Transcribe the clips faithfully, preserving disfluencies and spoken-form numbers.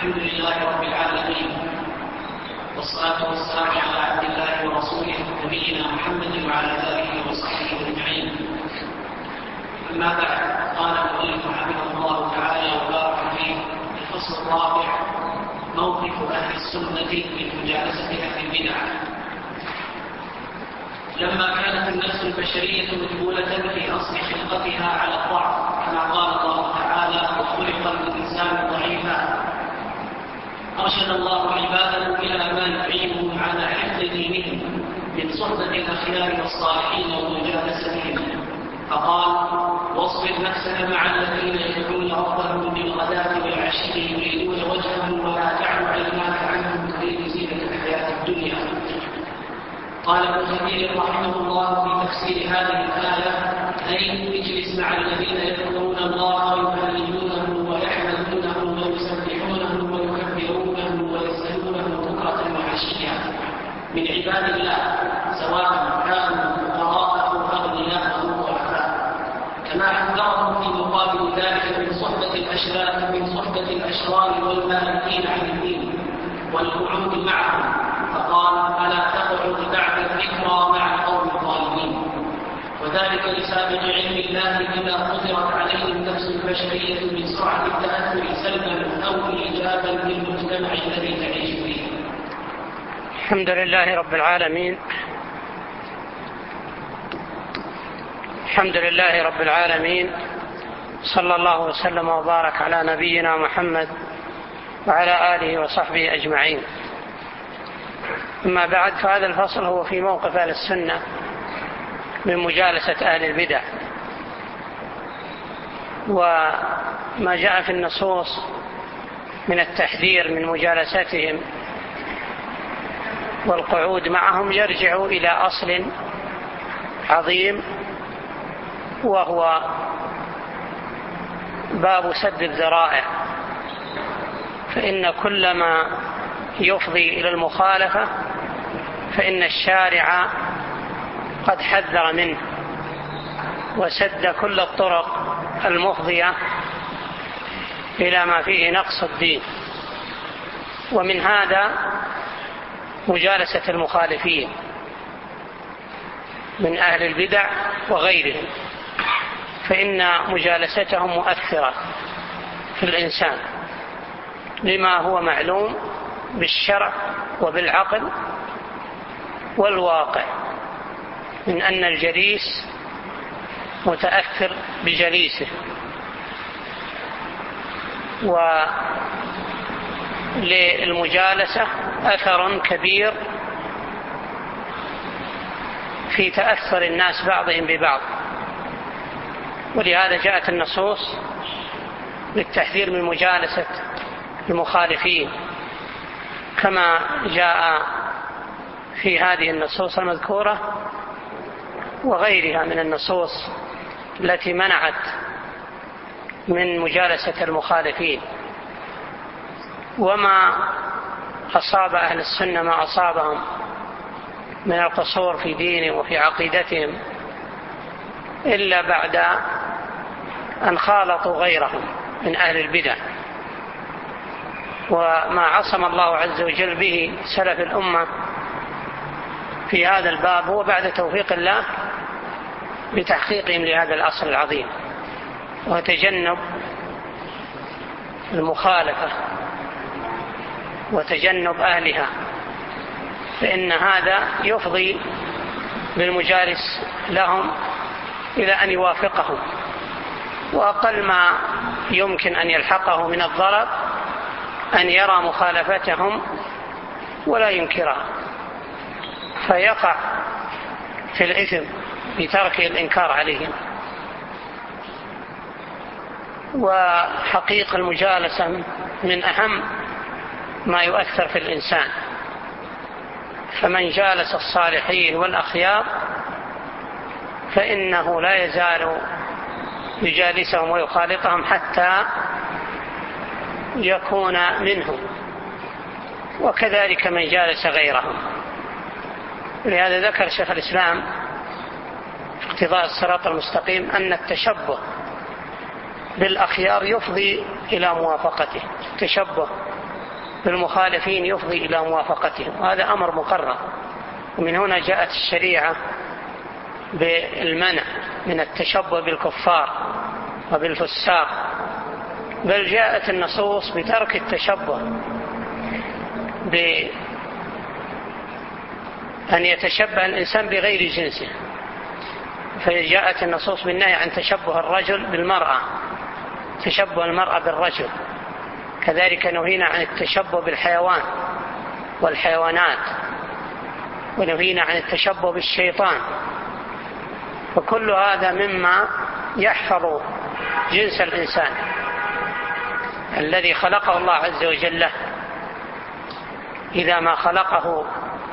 الحمد لله رب العالمين، والصلاة والسلام على عبد الله ورسوله نبينا محمد وعلى آله وصحبه أجمعين. أما بعد، قال المؤلف رحمه الله تعالى وبارك فيه: الفصل الرابع: موقف أهل السنة من مجالسة أهل البدع. لما كانت النفس البشرية مجبولة في أصل خلقتها على الضعف، كما قال الله تعالى: وخلق الإنسان ضعيفا، أرشد الله عباده إلى ما يعينهم على حفظ دينهم من صحبة الأخيار والصالحين ومجالستهم، فقال: واصبر نفسك مع الذين يدعون ربهم بالغداة والعشي يريدون وجهه ولا تعد عيناك عنهم تريد زينة الحياة الدنيا. قال ابن كثير رحمه الله في تفسير هذه الآية: أي اجلس مع الذين يذكرون الله ويهللونه ويحمدونه ويسبحونه ويكبرونه ويسألونه بكرة وعشيا من عباد الله، سواء كانوا فقراء أو أغنياء أو ضعفاء، كما حذرهم في مقابل ذلك من صحبة الأشرار من صحبة الأشرار والمالكين عن الدين والقعود معهم، فقال: ألا تقعد بعد الذكرى مع القوم الظالمين. وذلك لسابق علم الله بما قدرت عليه النفس البشرية من سرعة التأثر سلبا أو إيجابا بالمجتمع الذي تعيش فيه. الحمد لله رب العالمين الحمد لله رب العالمين صلى الله وسلم وبارك على نبينا محمد وعلى آله وصحبه أجمعين. أما بعد، فهذا الفصل هو في موقف أهل السنة من مجالسة أهل البدع، وما جاء في النصوص من التحذير من مجالستهم والقعود معهم يرجع إلى أصل عظيم، وهو باب سد الذرائع. فإن كل ما يفضي إلى المخالفة فإن الشارع قد حذر منه وسد كل الطرق المفضية إلى ما فيه نقص الدين، ومن هذا مجالسة المخالفين من أهل البدع وغيرهم، فإن مجالستهم مؤثرة في الإنسان لما هو معلوم بالشرع وبالعقل والواقع من أن الجليس متأثر بجليسه. وللمجالسة أثر كبير في تأثر الناس بعضهم ببعض، ولهذا جاءت النصوص بالتحذير من مجالسة المخالفين، كما جاء في هذه النصوص المذكورة وغيرها من النصوص التي منعت من مجالسة المخالفين. وما أصاب أهل السنة ما أصابهم من القصور في دينهم وفي عقيدتهم إلا بعد أن خالطوا غيرهم من أهل البدع، وما عصم الله عز وجل به سلف الأمة في هذا الباب هو بعد توفيق الله بتحقيقهم لهذا الأصل العظيم وتجنب المخالفة وتجنب أهلها، فإن هذا يفضي بالمجالس لهم إلى أن يوافقهم، وأقل ما يمكن أن يلحقه من الضرر أن يرى مخالفتهم ولا ينكرها، فيقع في الإثم بترك الإنكار عليهم. وحقيقة المجالسة من أهم ما يؤثر في الإنسان، فمن جالس الصالحين والأخيار فإنه لا يزال يجالسهم ويخالطهم حتى يكون منهم، وكذلك من جالس غيرهم. لهذا ذكر شيخ الإسلام في اقتضاء الصراط المستقيم أن التشبه بالأخيار يفضي إلى موافقته. التشبه بالمخالفين يفضي إلى موافقتهم، وهذا أمر مقرر. ومن هنا جاءت الشريعة بالمنع من التشبه بالكفار وبالفساق، بل جاءت النصوص بترك التشبه بأن يتشبه الإنسان بغير جنسه، فجاءت النصوص بالنهي عن تشبه الرجل بالمرأة، تشبه المرأة بالرجل. كذلك نهينا عن التشبه بالحيوان والحيوانات، ونهينا عن التشبه بالشيطان. وكل هذا مما يحفظ جنس الإنسان الذي خلقه الله عز وجل له، إذا ما خلقه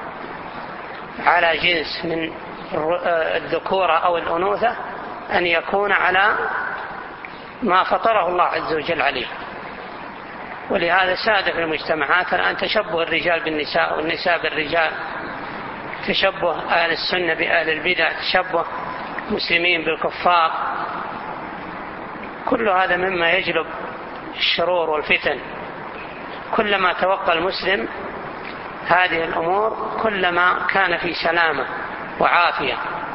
على جنس من الذكورة أو الأنوثة أن يكون على ما فطره الله عز وجل عليه. ولهذا ساد في المجتمعات الآن تشبه الرجال بالنساء والنساء بالرجال، تشبه أهل السنة بأهل البدع، تشبه المسلمين بالكفار. كل هذا مما يجلب الشرور والفتن. كلما توقى المسلم هذه الأمور كلما كان في سلامة وعافية.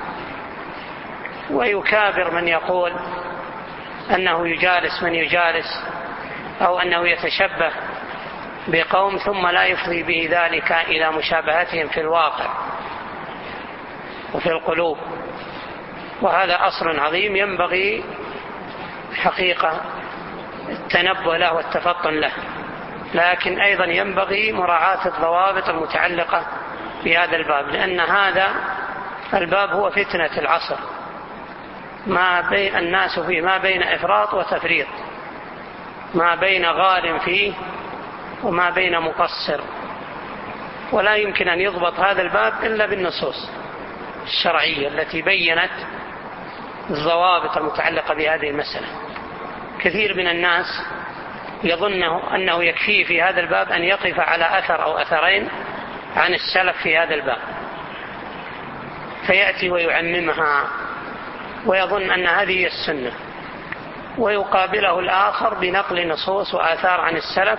ويكابر من يقول أنه يجالس من يجالس أو أنه يتشبه بقوم ثم لا يفضي به ذلك إلى مشابهتهم في الواقع وفي القلوب. وهذا أصل عظيم ينبغي حقيقة التنبه له والتفطن له، لكن أيضا ينبغي مراعاة الضوابط المتعلقة بهذا الباب، لأن هذا الباب هو فتنة العصر، ما بين الناس فيه ما بين إفراط وتفريط، ما بين غال فيه وما بين مقصر. ولا يمكن أن يضبط هذا الباب إلا بالنصوص الشرعية التي بيّنت الضوابط المتعلقة بهذه المسألة. كثير من الناس يظن أنه يكفيه في هذا الباب أن يقف على أثر أو أثرين عن السلف في هذا الباب، فيأتي ويعممها ويظن أن هذه السنة، ويقابله الآخر بنقل نصوص وآثار عن السلف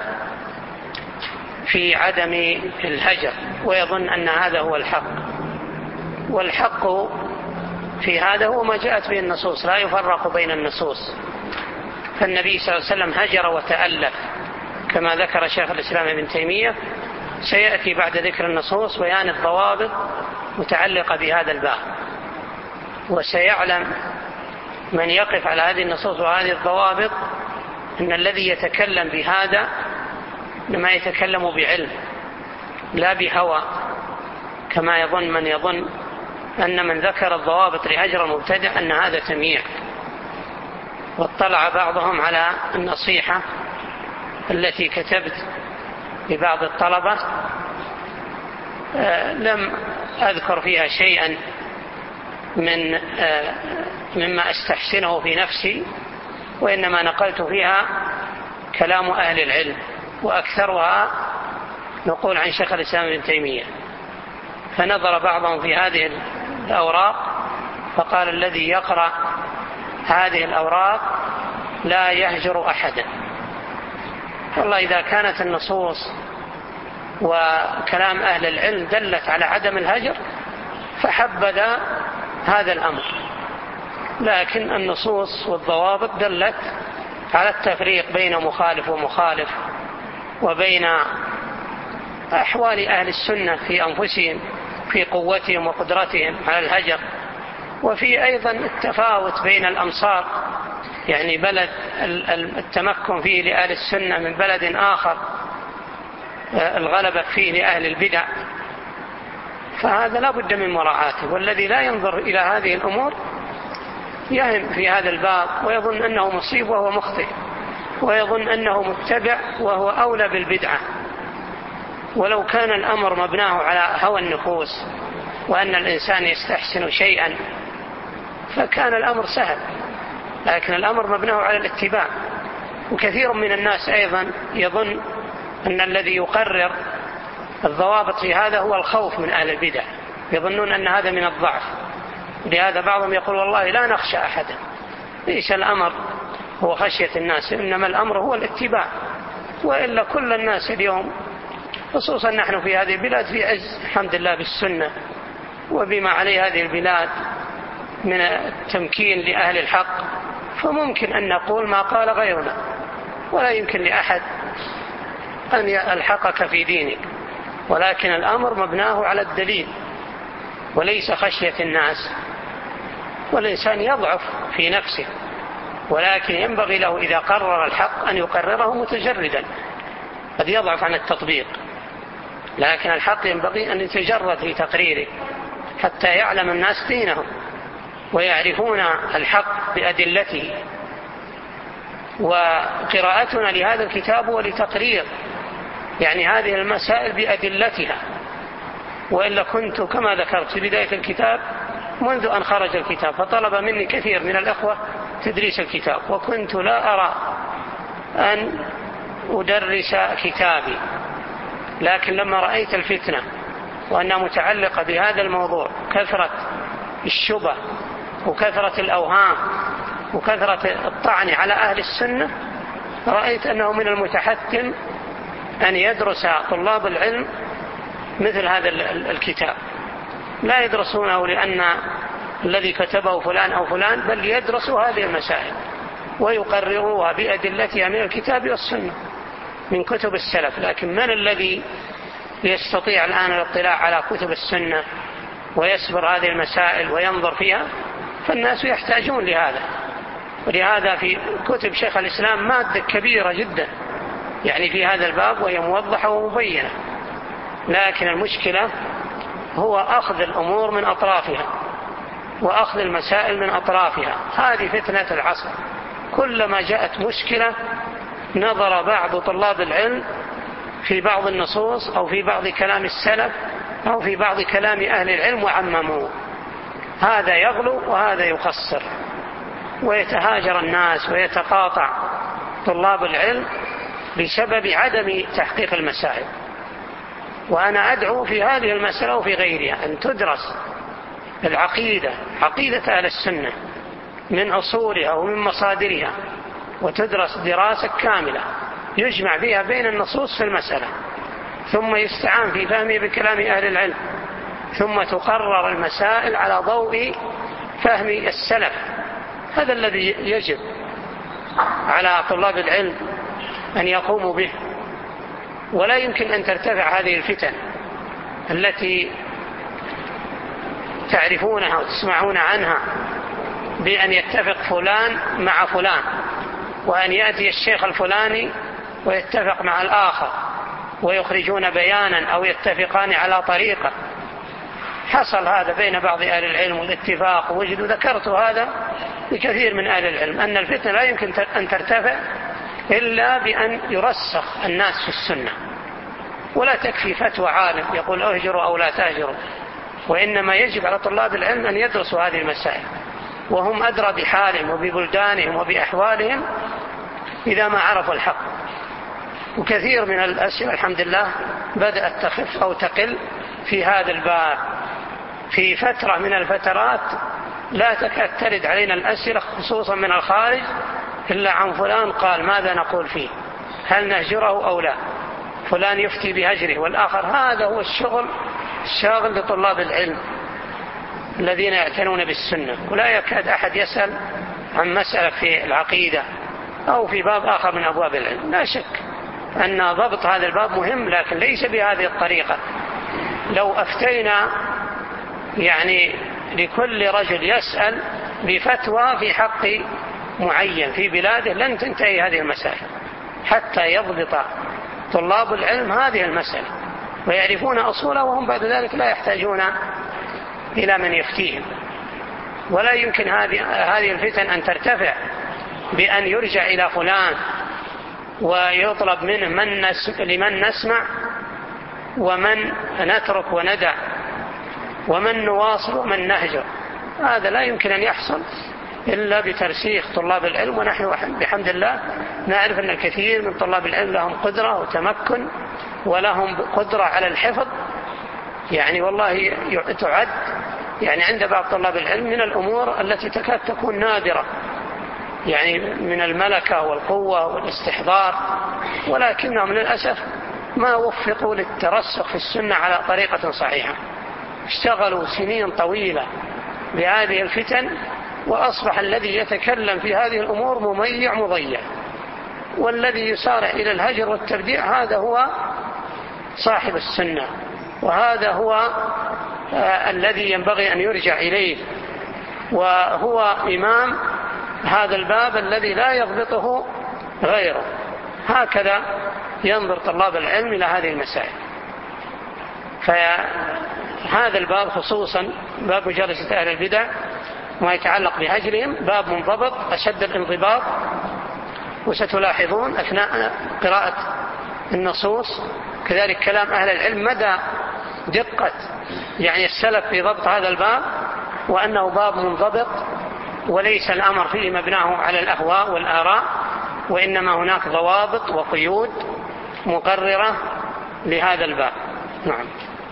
في عدم الهجر، ويظن أن هذا هو الحق. والحق في هذا هو ما جاءت به النصوص، لا يفرق بين النصوص. فالنبي صلى الله عليه وسلم هجر وتألف كما ذكر شيخ الإسلام ابن تيمية. سيأتي بعد ذكر النصوص بيان الضوابط متعلقة بهذا الباب، وسيعلم من يقف على هذه النصوص وهذه الضوابط أن الذي يتكلم بهذا لما يتكلم بعلم لا بهوى، كما يظن من يظن أن من ذكر الضوابط لهجر المبتدع أن هذا تمييع. واطلع بعضهم على النصيحة التي كتبت لبعض الطلبة، لم أذكر فيها شيئا من مما أستحسنه في نفسي، وإنما نقلت فيها كلام أهل العلم، وأكثرها نقول عن شيخ الإسلام ابن تيمية. فنظر بعضهم في هذه الأوراق فقال الذي يقرأ هذه الأوراق لا يهجر أحدا. والله إذا كانت النصوص وكلام أهل العلم دلت على عدم الهجر فحبذا هذا الأمر، لكن النصوص والضوابط دلت على التفريق بين مخالف ومخالف، وبين أحوال أهل السنة في أنفسهم في قوتهم وقدرتهم على الهجر، وفي أيضا التفاوت بين الأمصار، يعني بلد التمكن فيه لأهل السنة من بلد آخر الغلبة فيه لأهل البدع. فهذا لا بد من مراعاته. والذي لا ينظر إلى هذه الأمور يهم في هذا الباب ويظن أنه مصيب وهو مخطئ، ويظن أنه متبع وهو أولى بالبدعة. ولو كان الأمر مبناه على هوى النفوس وأن الإنسان يستحسن شيئا فكان الأمر سهل، لكن الأمر مبناه على الاتباع. وكثير من الناس أيضا يظن أن الذي يقرر الضوابط في هذا هو الخوف من أهل البدع، يظنون أن هذا من الضعف. لهذا بعضهم يقول والله لا نخشى أحدا. ليس الأمر هو خشية الناس، إنما الأمر هو الاتباع. وإلا كل الناس اليوم خصوصا نحن في هذه البلاد في عز الحمد لله بالسنة وبما عليه هذه البلاد من التمكين لأهل الحق، فممكن أن نقول ما قال غيرنا، ولا يمكن لأحد أن يلحقك في دينك، ولكن الأمر مبناه على الدليل وليس خشية الناس. والإنسان يضعف في نفسه، ولكن ينبغي له إذا قرر الحق أن يقرره متجردا، قد يضعف عن التطبيق، لكن الحق ينبغي أن يتجرد في تقريره حتى يعلم الناس دينهم ويعرفون الحق بأدلته. وقراءتنا لهذا الكتاب ولتقرير يعني هذه المسائل بأدلتها، وإلا كنت كما ذكرت في بداية الكتاب منذ أن خرج الكتاب فطلب مني كثير من الأخوة تدريس الكتاب، وكنت لا أرى أن أدرس كتابي، لكن لما رأيت الفتنة وأنها متعلقة بهذا الموضوع، كثرة الشبه وكثرة الأوهام وكثرة الطعن على أهل السنة، رأيت أنه من المتحتم أن يدرس طلاب العلم مثل هذا الكتاب، لا يدرسونه لأن الذي كتبه فلان أو فلان، بل يدرسوا هذه المسائل ويقرروها بأدلتها من الكتاب والسنة من كتب السلف. لكن من الذي يستطيع الآن الاطلاع على كتب السنة ويسبر هذه المسائل وينظر فيها؟ فالناس يحتاجون لهذا. ولهذا في كتب شيخ الإسلام مادة كبيرة جدا يعني في هذا الباب وهي موضحة ومبينة، لكن المشكلة هو أخذ الأمور من أطرافها وأخذ المسائل من أطرافها. هذه فتنة العصر، كلما جاءت مشكلة نظر بعض طلاب العلم في بعض النصوص أو في بعض كلام السلف أو في بعض كلام أهل العلم وعمموه، هذا يغلو وهذا يقصر، ويتهاجر الناس ويتقاطع طلاب العلم بسبب عدم تحقيق المسائل. وأنا أدعو في هذه المسألة وفي غيرها أن تدرس العقيدة، عقيدة أهل السنة من أصولها ومن مصادرها، وتدرس دراسة كاملة يجمع بها بين النصوص في المسألة، ثم يستعان في فهمه بكلام أهل العلم، ثم تقرر المسائل على ضوء فهم السلف. هذا الذي يجب على طلاب العلم أن يقوموا به. ولا يمكن أن ترتفع هذه الفتن التي تعرفونها وتسمعون عنها بأن يتفق فلان مع فلان، وأن يأتي الشيخ الفلاني ويتفق مع الآخر ويخرجون بيانا أو يتفقان على طريقة. حصل هذا بين بعض أهل العلم والاتفاق، وجدوا ذكرت هذا لكثير من أهل العلم أن الفتنة لا يمكن أن ترتفع إلا بأن يرسخ الناس في السنة. ولا تكفي فتوى عالم يقول أهجروا أو لا تهجروا، وإنما يجب على طلاب العلم أن يدرسوا هذه المسائل، وهم أدرى بحالهم وببلدانهم وبأحوالهم إذا ما عرفوا الحق. وكثير من الأسئلة الحمد لله بدأت تخف أو تقل في هذا الباب. في فترة من الفترات لا تكاد ترد علينا الأسئلة خصوصا من الخارج إلا عن فلان قال ماذا نقول فيه، هل نهجره أو لا، فلان يفتي بهجره والآخر. هذا هو الشغل الشاغل لطلاب العلم الذين يعتنون بالسنة. ولا يكاد أحد يسأل عن مسألة في العقيدة أو في باب آخر من أبواب العلم. لا شك أن ضبط هذا الباب مهم، لكن ليس بهذه الطريقة. لو أفتينا يعني لكل رجل يسأل بفتوى في حق معين في بلاده لن تنتهي هذه المسائل حتى يضبط طلاب العلم هذه المسألة ويعرفون أصولها، وهم بعد ذلك لا يحتاجون إلى من يفتيهم. ولا يمكن هذه الفتن أن ترتفع بأن يرجع إلى فلان ويطلب منه من نس... لمن نسمع ومن نترك وندع ومن نواصل ومن نهجر. هذا لا يمكن أن يحصل إلا بترسيخ طلاب العلم. ونحن بحمد الله نعرف أن الكثير من طلاب العلم لهم قدرة وتمكن ولهم قدرة على الحفظ، يعني والله تعد يعني عند بعض طلاب العلم من الأمور التي تكاد تكون نادرة يعني من الملكة والقوة والاستحضار، ولكنهم للأسف ما وفقوا للترسخ في السنة على طريقة صحيحة، اشتغلوا سنين طويلة بهذه الفتن، وأصبح الذي يتكلم في هذه الأمور مميع مضيع، والذي يسارع إلى الهجر والتبديع هذا هو صاحب السنة، وهذا هو آه الذي ينبغي أن يرجع إليه، وهو إمام هذا الباب الذي لا يضبطه غيره. هكذا ينظر طلاب العلم إلى هذه المسائل. فهذا الباب خصوصا باب مجالسة أهل البدع وما يتعلق بهجرهم باب منضبط أشد الانضباط، وستلاحظون أثناء قراءة النصوص كذلك كلام أهل العلم مدى دقة يعني السلف في ضبط هذا الباب، وأنه باب منضبط وليس الأمر فيه مبناه على الأهواء والآراء، وإنما هناك ضوابط وقيود مقررة لهذا الباب. نعم.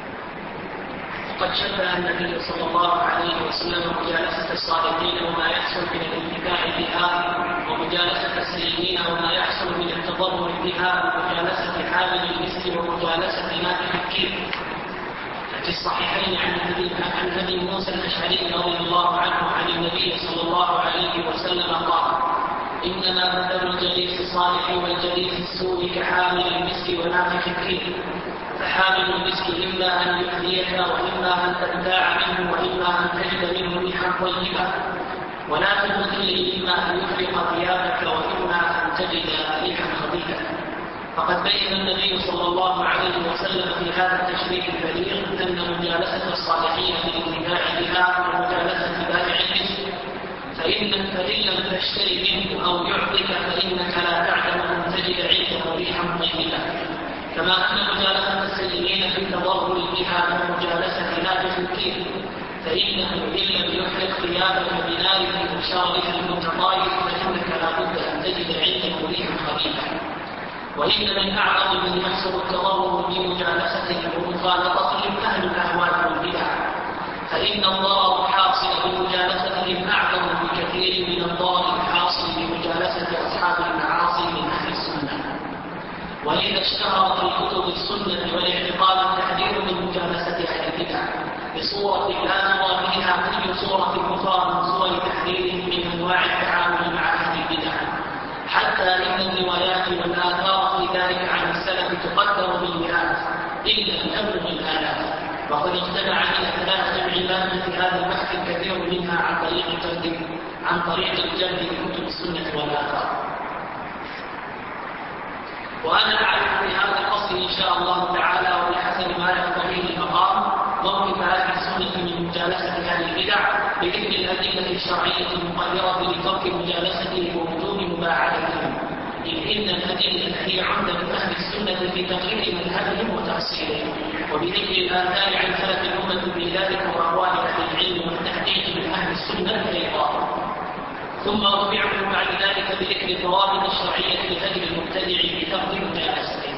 قد شبه النبي صلى الله عليه وسلم مجالسة الصالحين وما يحصل من الانتفاع بها، ومجالسة السيئين وما يحصل من التضرر بها، ومجالسة حامل المسك ومجالسة نافخ الكير. في الصحيحين عن ابي موسى الاشعري رضي الله عنه عن النبي صلى الله عليه وسلم قال: انما مثل الجليس الصالح والجليس السوء كحامل المسك ونافخ الكير، فحامل المسك اما ان يحييك واما ان تبتاع منه واما ان تجد منه ريحا طيبه، ونافخ الكير اما ان يحرق ثيابك واما ان تجد ريحا خبيثه. فقد بين النبي صلى الله عليه وسلم في هذا التشريع البليغ أن مجالسة الصالحين بالانتفاع بها ومجالسة بائع المسك، فإن فإن لم تشتري منه أو يعطيك فإنك لا تعلم أن تجد عنده ريحا طيبة. كما أن مجالسة السيئين في التضرر بها ومجالسة نافخ الكير، فإنه إن لم يحرق ثيابك بناره وشارك المتطاير فإنك لا بد أن تجد عنده ريحا خبيثة. وإن من أعظم من يحصل التضرر بمجالسته ومخالطتهم أهل الأهواء والبدع، فإن الضرر الحاصل بمجالستهم أعظم بكثير من الضرر الحاصل بمجالسة أصحاب المعاصي من أهل السنة. ولذا اشتهر في كتب السنة والاعتقاد التحذير من مجالسة أهل البدع بصورة لا نرى فيها أي صورة أخرى من صور تحذيرهم من أنواع التعامل مع أهل البدع، حتى إن الروايات والآثار في ذلك عن السلف تقدر بالمئات إلا الأمر بالآلاف. وقد اجتمع من أثناء جمع في هذا البحث الكثير منها عن طريق الجلد عن طريق الجلد لكتب السنة والآثار. وأنا أعرف في هذا الفصل إن شاء الله تعالى وبحسب ما يقتضيه المقام موقف أهل السنة من مجالسة أهل البدع بذكر الأدلة الشرعية المقررة لترك مجالسته ووجوب مباعدتهم، إذ إن الأدلة هي عمدة أهل السنة في تقرير مذهبهم وتفسيرهم، وبذكر الآثار عن سلف الأمة في ذلك وأقوال أهل العلم والتحقيق من أهل السنة أيضا. ثم أربعهم بعد ذلك بذكر الضوابط الشرعية لهجر المبتدع بترك مجالسته.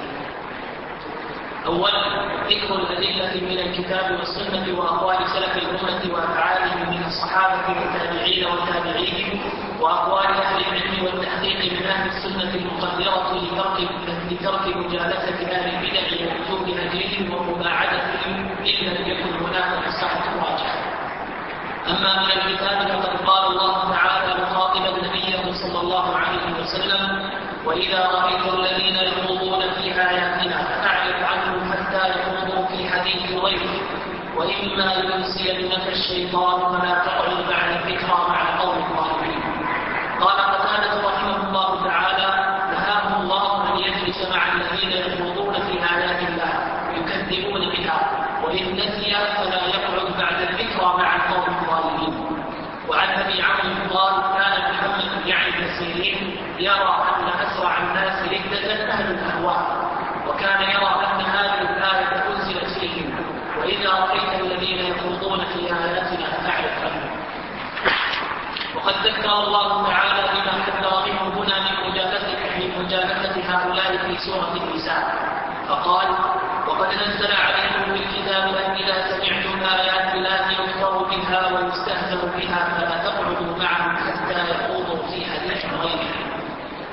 أولا ذكر الأدلة من الكتاب والسنة وأقوال سلف الأمة وأفعالهم من الصحابة والتابعين وتابعيهم، وأقوال أهل العلم والتحقيق من أهل السنة المقدرة لترك لترك مجالسة أهل البدع ووجوب هجرهم ومباعدتهم إن لم يكن هناك مصلحة راجحة. أما من الكتاب فقد قال الله تعالى مخاطبا نبيه صلى الله عليه وسلم: وإذا رأيت الذين يخوضون في آياتنا فأعرض عنهم حتى يخوضوا في حديث غيره، وإما ينسينك الشيطان فلا تقعد بعد الذكرى مع القوم الظالمين. قال قتادة رحمه الله تعالى: نهاهم الله أن يجلس مع الذين يخوضون في آيات الله يكذبون بها، وإن نسي فلا يقعد بعد الذكرى مع القوم الظالمين. وعن أبي عمرو قال: كان محمد يعني السيرين يرى أن أسرع الناس ردة أهل الأهواء، وكان يرى أن هذه الآية أنزلت فيهم: وإذا رأيت الذين يخوضون في آياتنا فأعرض عنهم. وقد ذكر الله تعالى بما حذر منه هنا من مجالسة من مجالسة هؤلاء في سورة النساء، فقال: وقد نزل عليكم بالكتاب أن إذا سمعتم آيات الله يكفر بها ويستهزأ بها فلا تقعدوا معهم حتى يخوضوا في حديث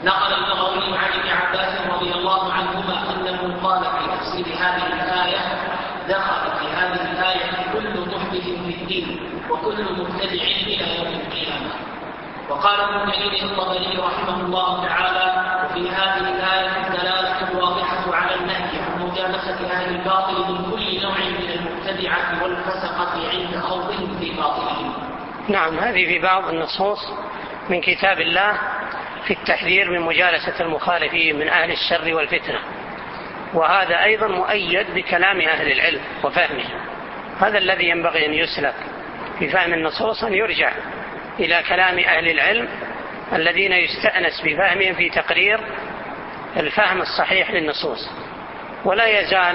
نقل البغوي عن ابن عباس رضي الله عنهما أنه قال في تفسير هذه الآية: دخل في هذه الآية كل محدث في الدين وكل مبتدع إلى يوم القيامة. وقال ابن جرير الطبري رحمه الله تعالى: وفي هذه الآية دلالة واضحة على النهي عن مجالسة أهل الباطل من كل نوع من المبتدعة والفسقة عند خوضهم في باطلهم. نعم، هذه في بعض النصوص من كتاب الله في التحذير من مجالسة المخالفين من أهل الشر والفتنة، وهذا أيضا مؤيد بكلام أهل العلم وفهمه. هذا الذي ينبغي أن يسلك في فهم النصوص، أن يرجع إلى كلام أهل العلم الذين يستأنس بفهمهم في تقرير الفهم الصحيح للنصوص. ولا يزال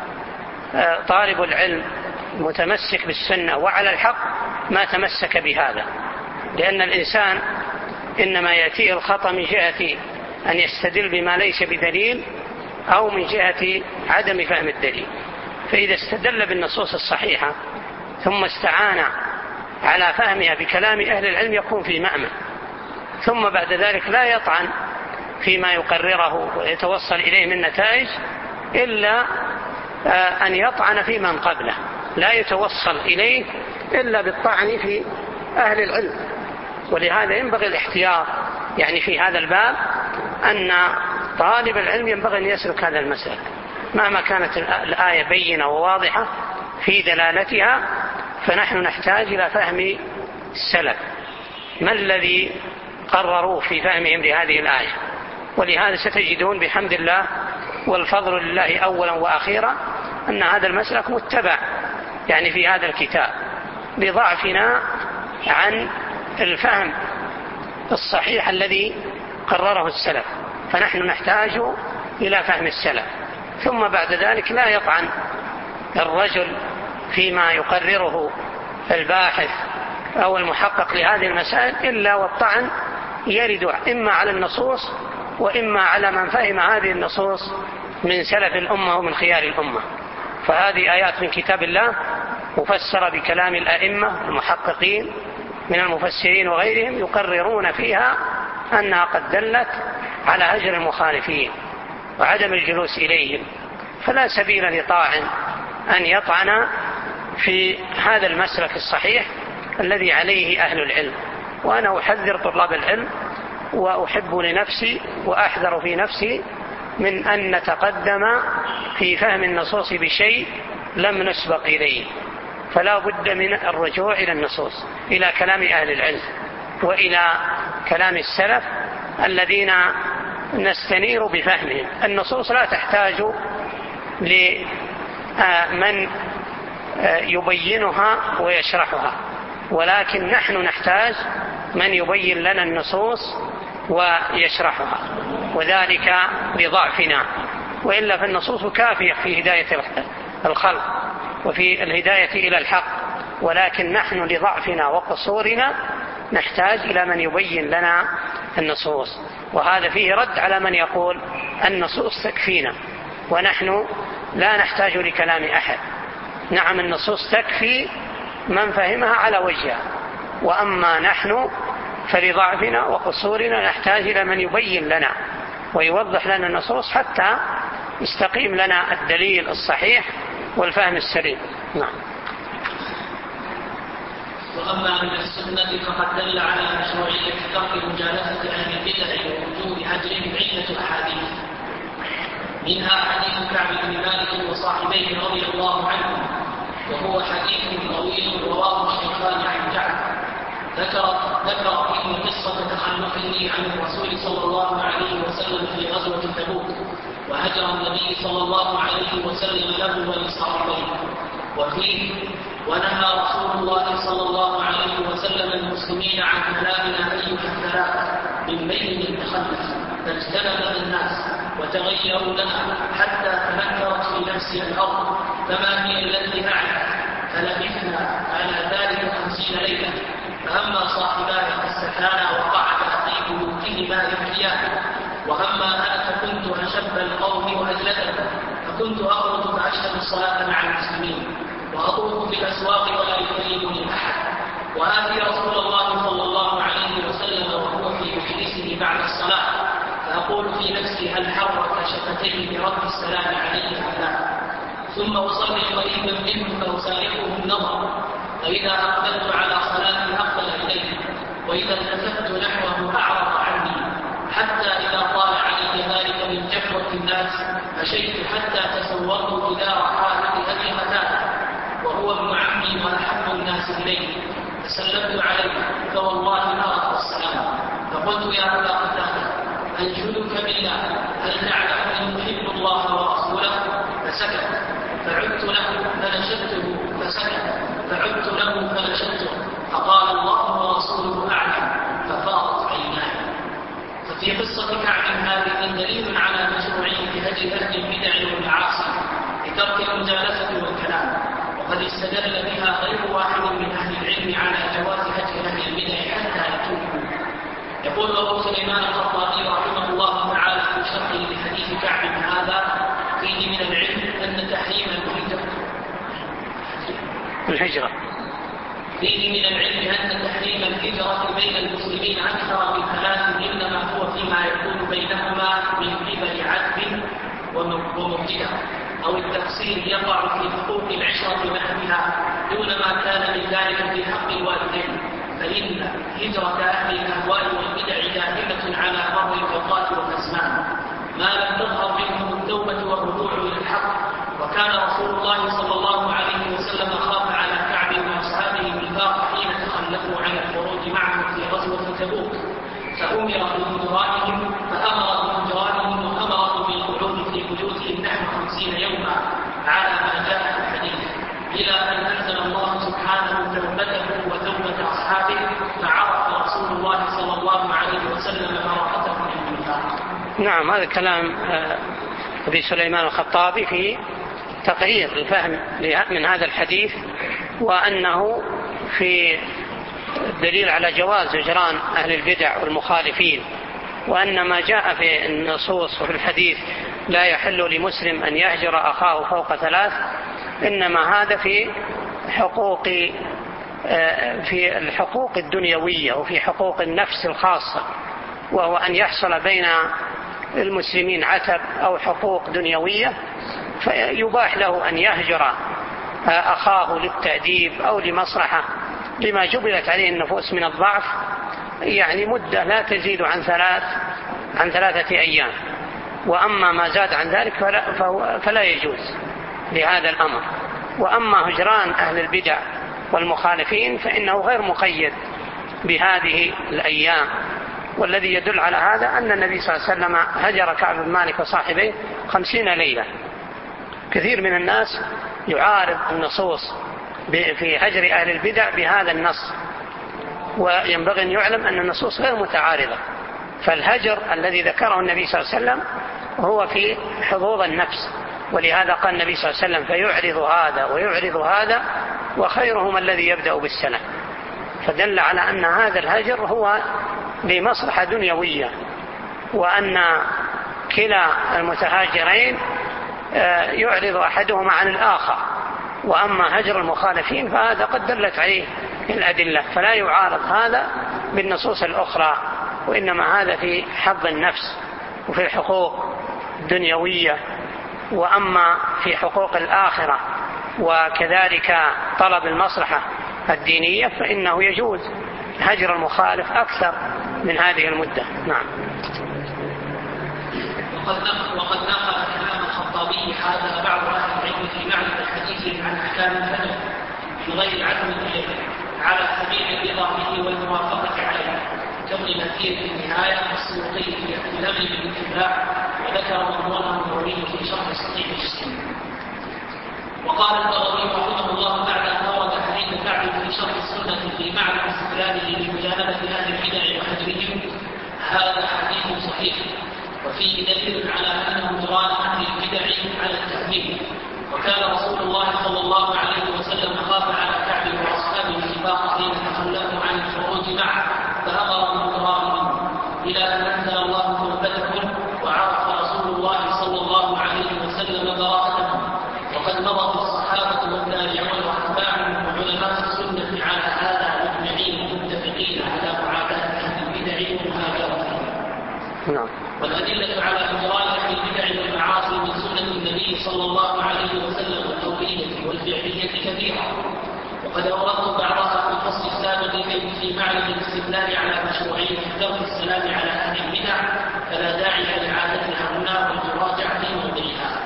طالب العلم متمسك بالسنة وعلى الحق ما تمسك بهذا، لأن الإنسان إنما يأتيه الخطأ من جهة أن يستدل بما ليس بدليل أو من جهة عدم فهم الدليل. فإذا استدل بالنصوص الصحيحة ثم استعان على فهمها بكلام أهل العلم يكون في مأمن، ثم بعد ذلك لا يطعن فيما يقرره ويتوصل إليه من نتائج إلا أن يطعن في من قبله، لا يتوصل إليه إلا بالطعن في أهل العلم. ولهذا ينبغي الاحتياط يعني في هذا الباب، أن طالب العلم ينبغي أن يسلك هذا المسلك مهما كانت الآية بينة وواضحة في دلالتها. فنحن نحتاج إلى فهم السلف، ما الذي قرروا في فهمهم لهذه الآية. ولهذا ستجدون بحمد الله والفضل لله أولا وأخيرا أن هذا المسلك متبع يعني في هذا الكتاب، لضعفنا عن الفهم الصحيح الذي قرره السلف. فنحن نحتاج إلى فهم السلف، ثم بعد ذلك لا يطعن الرجل فيما يقرره الباحث أو المحقق لهذه المسائل إلا والطعن يرد إما على النصوص وإما على من فهم هذه النصوص من سلف الأمة ومن خيار الأمة. فهذه آيات من كتاب الله مفسرة بكلام الأئمة المحققين من المفسرين وغيرهم، يقررون فيها أنها قد دلت على هجر المخالفين وعدم الجلوس إليهم. فلا سبيل لطاعن أن يطعن في هذا المسلك الصحيح الذي عليه أهل العلم. وأنا أحذر طلاب العلم وأحب لنفسي وأحذر في نفسي من أن نتقدم في فهم النصوص بشيء لم نسبق إليه. فلا بد من الرجوع إلى النصوص، إلى كلام أهل العلم وإلى كلام السلف الذين نستنير بفهمهم. النصوص لا تحتاج لمن يبينها ويشرحها، ولكن نحن نحتاج من يبين لنا النصوص ويشرحها، وذلك لضعفنا. وإلا فالنصوص كافية في هداية الخلق وفي الهداية إلى الحق، ولكن نحن لضعفنا وقصورنا نحتاج إلى من يبين لنا النصوص. وهذا فيه رد على من يقول النصوص تكفينا ونحن لا نحتاج لكلام أحد. نعم، النصوص تكفي من فهمها على وجهها، وأما نحن فلضعفنا وقصورنا نحتاج إلى من يبين لنا ويوضح لنا النصوص حتى يستقيم لنا الدليل الصحيح والفهم السليم. نعم. وأما من السنة فقد دل على مشروعية ترك مجالسة أهل البدع ووجوب هجرهم عدة أحاديث، منها حديث كعب بن مالك وصاحبيه رضي الله عنهم، وهو حديث طويل رواه الشيخان عن كعب، ذكر ذكر فيه قصة تخلفه عن الرسول صلى الله عليه وسلم في غزوة تبوك، وهجر النبي صلى الله عليه وسلم له ولصاحبيه. وفيه: ونهى رسول الله صلى الله عليه وسلم المسلمين عن كلامنا أيها الثلاثة من بين التخلف، فاجتنبنا الناس وتغيروا لنا حتى تنكرت في نفسي الأرض فما هي التي نعلم، فلبثنا على ذلك خمسين ليلة. فأما صاحباي فاستكانا وقعدا في بيوتهما يبكيان، وأما أنا فكنت أشب القوم وأجلدهم، فكنت أخرج فأشهد الصلاة مع المسلمين وأطوف في الأسواق ولا يكلمني أحد، وآتي رسول الله صلى الله عليه وسلم وهو في مجلسه بعد الصلاة فأقول في نفسي هل حرك شفتيه برد السلام عليه أم لا؟ ثم أصلي قريبا منه فأسارقه النظر، فإذا أقبلت على صلاة أقبل إليه، وإذا التفت نحوه أعرض عني، حتى إذا طال علي ذلك من جفوة الناس مشيت حتى تسورت جدار حائط أبي قتادة وهو ابن عمي وأحب الناس إليه، فسلمت عليه فوالله ما رد السلام، فقلت يا أبا قتادة أنشدك بالله هل تعلم أن يحب الله ورسوله؟ فسكت، فعدت له فنشدته فسكت، فعدت له فنشدته، فقال الله ورسوله أعلم، ففاضت عيناه. ففي قصة كعب هذه دليل على مشروعية هدي أهل البدع والمعاصي لترك المجالسة والكلام، وقد استدل بها غير واحد من أهل العلم على جواز هدي أهل البدع حتى يتوبوا. يقول أبو سليمان الخطابي رحمه الله تعالى في شرحه لحديث كعب هذا: فيه من العلم أن تحريم الهجرة الهجرة فيه من العلم أن تحريم الهجرة بين المسلمين أكثر من ثلاث إنما هو فيما يكون بينهما من قبل عدل ومبتدع أو التقصير يقع في حقوق العشرة ونحوها دون ما كان من ذلك في حق الوالدين، فإن هجرة أهل الأهواء والبدع دائمة على مر الأوقات والأزمان ما لم تظهر منهم التوبة والرجوع إلى الحق. وكان رسول الله صلى الله عليه وسلم خاف على كعب وأصحابه النفاق حين تخلفوا عن الخروج معهم في غزوة تبوك، فأمر بهجرانهم فأمر بهجرانهم وأمر بالقعود في بيوتهم نحو خمسين يوما على ما جاء في الحديث، إلى أن أنزل الله سبحانه توبته وتوبة أصحابه، فعرف رسول الله صلى الله عليه وسلم براءتهم من النفاق. نعم، هذا كلام أبي سليمان الخطابي في تقرير الفهم من هذا الحديث، وأنه في الدليل على جواز هجران أهل البدع والمخالفين، وأن ما جاء في النصوص وفي الحديث لا يحل لمسلم أن يهجر أخاه فوق ثلاث، إنما هذا في حقوق في الحقوق الدنيوية وفي حقوق النفس الخاصة، وهو أن يحصل بين المسلمين عتب أو حقوق دنيوية فيباح له أن يهجر أخاه للتأديب أو لمصلحة لما جبلت عليه النفوس من الضعف، يعني مدة لا تزيد عن ثلاث عن ثلاثة أيام. وأما ما زاد عن ذلك فلا, فلا يجوز لهذا الأمر. وأما هجران أهل البدع والمخالفين فإنه غير مقيد بهذه الأيام، والذي يدل على هذا أن النبي صلى الله عليه وسلم هجر كعب بن مالك وصاحبيه خمسين ليلة. كثير من الناس يعارض النصوص في هجر أهل البدع بهذا النص، وينبغي أن يعلم أن النصوص غير متعارضة، فالهجر الذي ذكره النبي صلى الله عليه وسلم هو في حظوظ النفس، ولهذا قال النبي صلى الله عليه وسلم فيعرض هذا ويعرض هذا وخيرهم الذي يبدأ بالسلام، فدل على أن هذا الهجر هو لمصلحة دنيوية، وأن كلا المتهاجرين يعرض أحدهما عن الآخر. وأما هجر المخالفين فهذا قد دلت عليه الأدلة، فلا يعارض هذا بالنصوص الأخرى، وإنما هذا في حظ النفس وفي الحقوق الدنيوية. وأما في حقوق الآخرة وكذلك طلب المصلحة الدينية فإنه يجوز هجر المخالف أكثر من هذه المدة. نعم. وقد نقل كلام الخطابي هذا بعض أهل العلم في معرفة الحديث عن أحكام الهجر من غير عدم إليه على سبيل الرضا به والموافقة عليه، كابن الأثير في النهاية والسيوطي في النبي بالاتباع، وذكر موضوعه النووي في شرح صحيح مسلم. وقال النووي رحمه الله بعد أن ورد حديث كعب في شرح السنة في معرفة استدلاله بمجانبة أهل البدع وهجرهم: هذا حديث صحيح وفيه دليل على أن هجران أهل البدع على التحريم، وكان رسول الله صلى الله عليه وسلم خاف على كعب وأصحابه النفاق حين تخلفوا عن الخروج معه فأمر بهجرانهم، إلى أن أنزل الله توبتهم وعرف رسول الله صلى الله عليه وسلم براءتهم. وقد مضت الصحابة والتابعون وأتباعهم وعلماء السنة على هذا مجمعين متفقين على معاداة أهل البدع ومهاجرتهم. والأدلة الله عليه وسلم القولية والفعلية كثيرة، وقد أوردت بعضها في الفصل السابق في معرض الاستدلال على مشروعية ترك السلام على أهل البدع، فلا داعي لإعادتها هنا والتراجع في موضعها.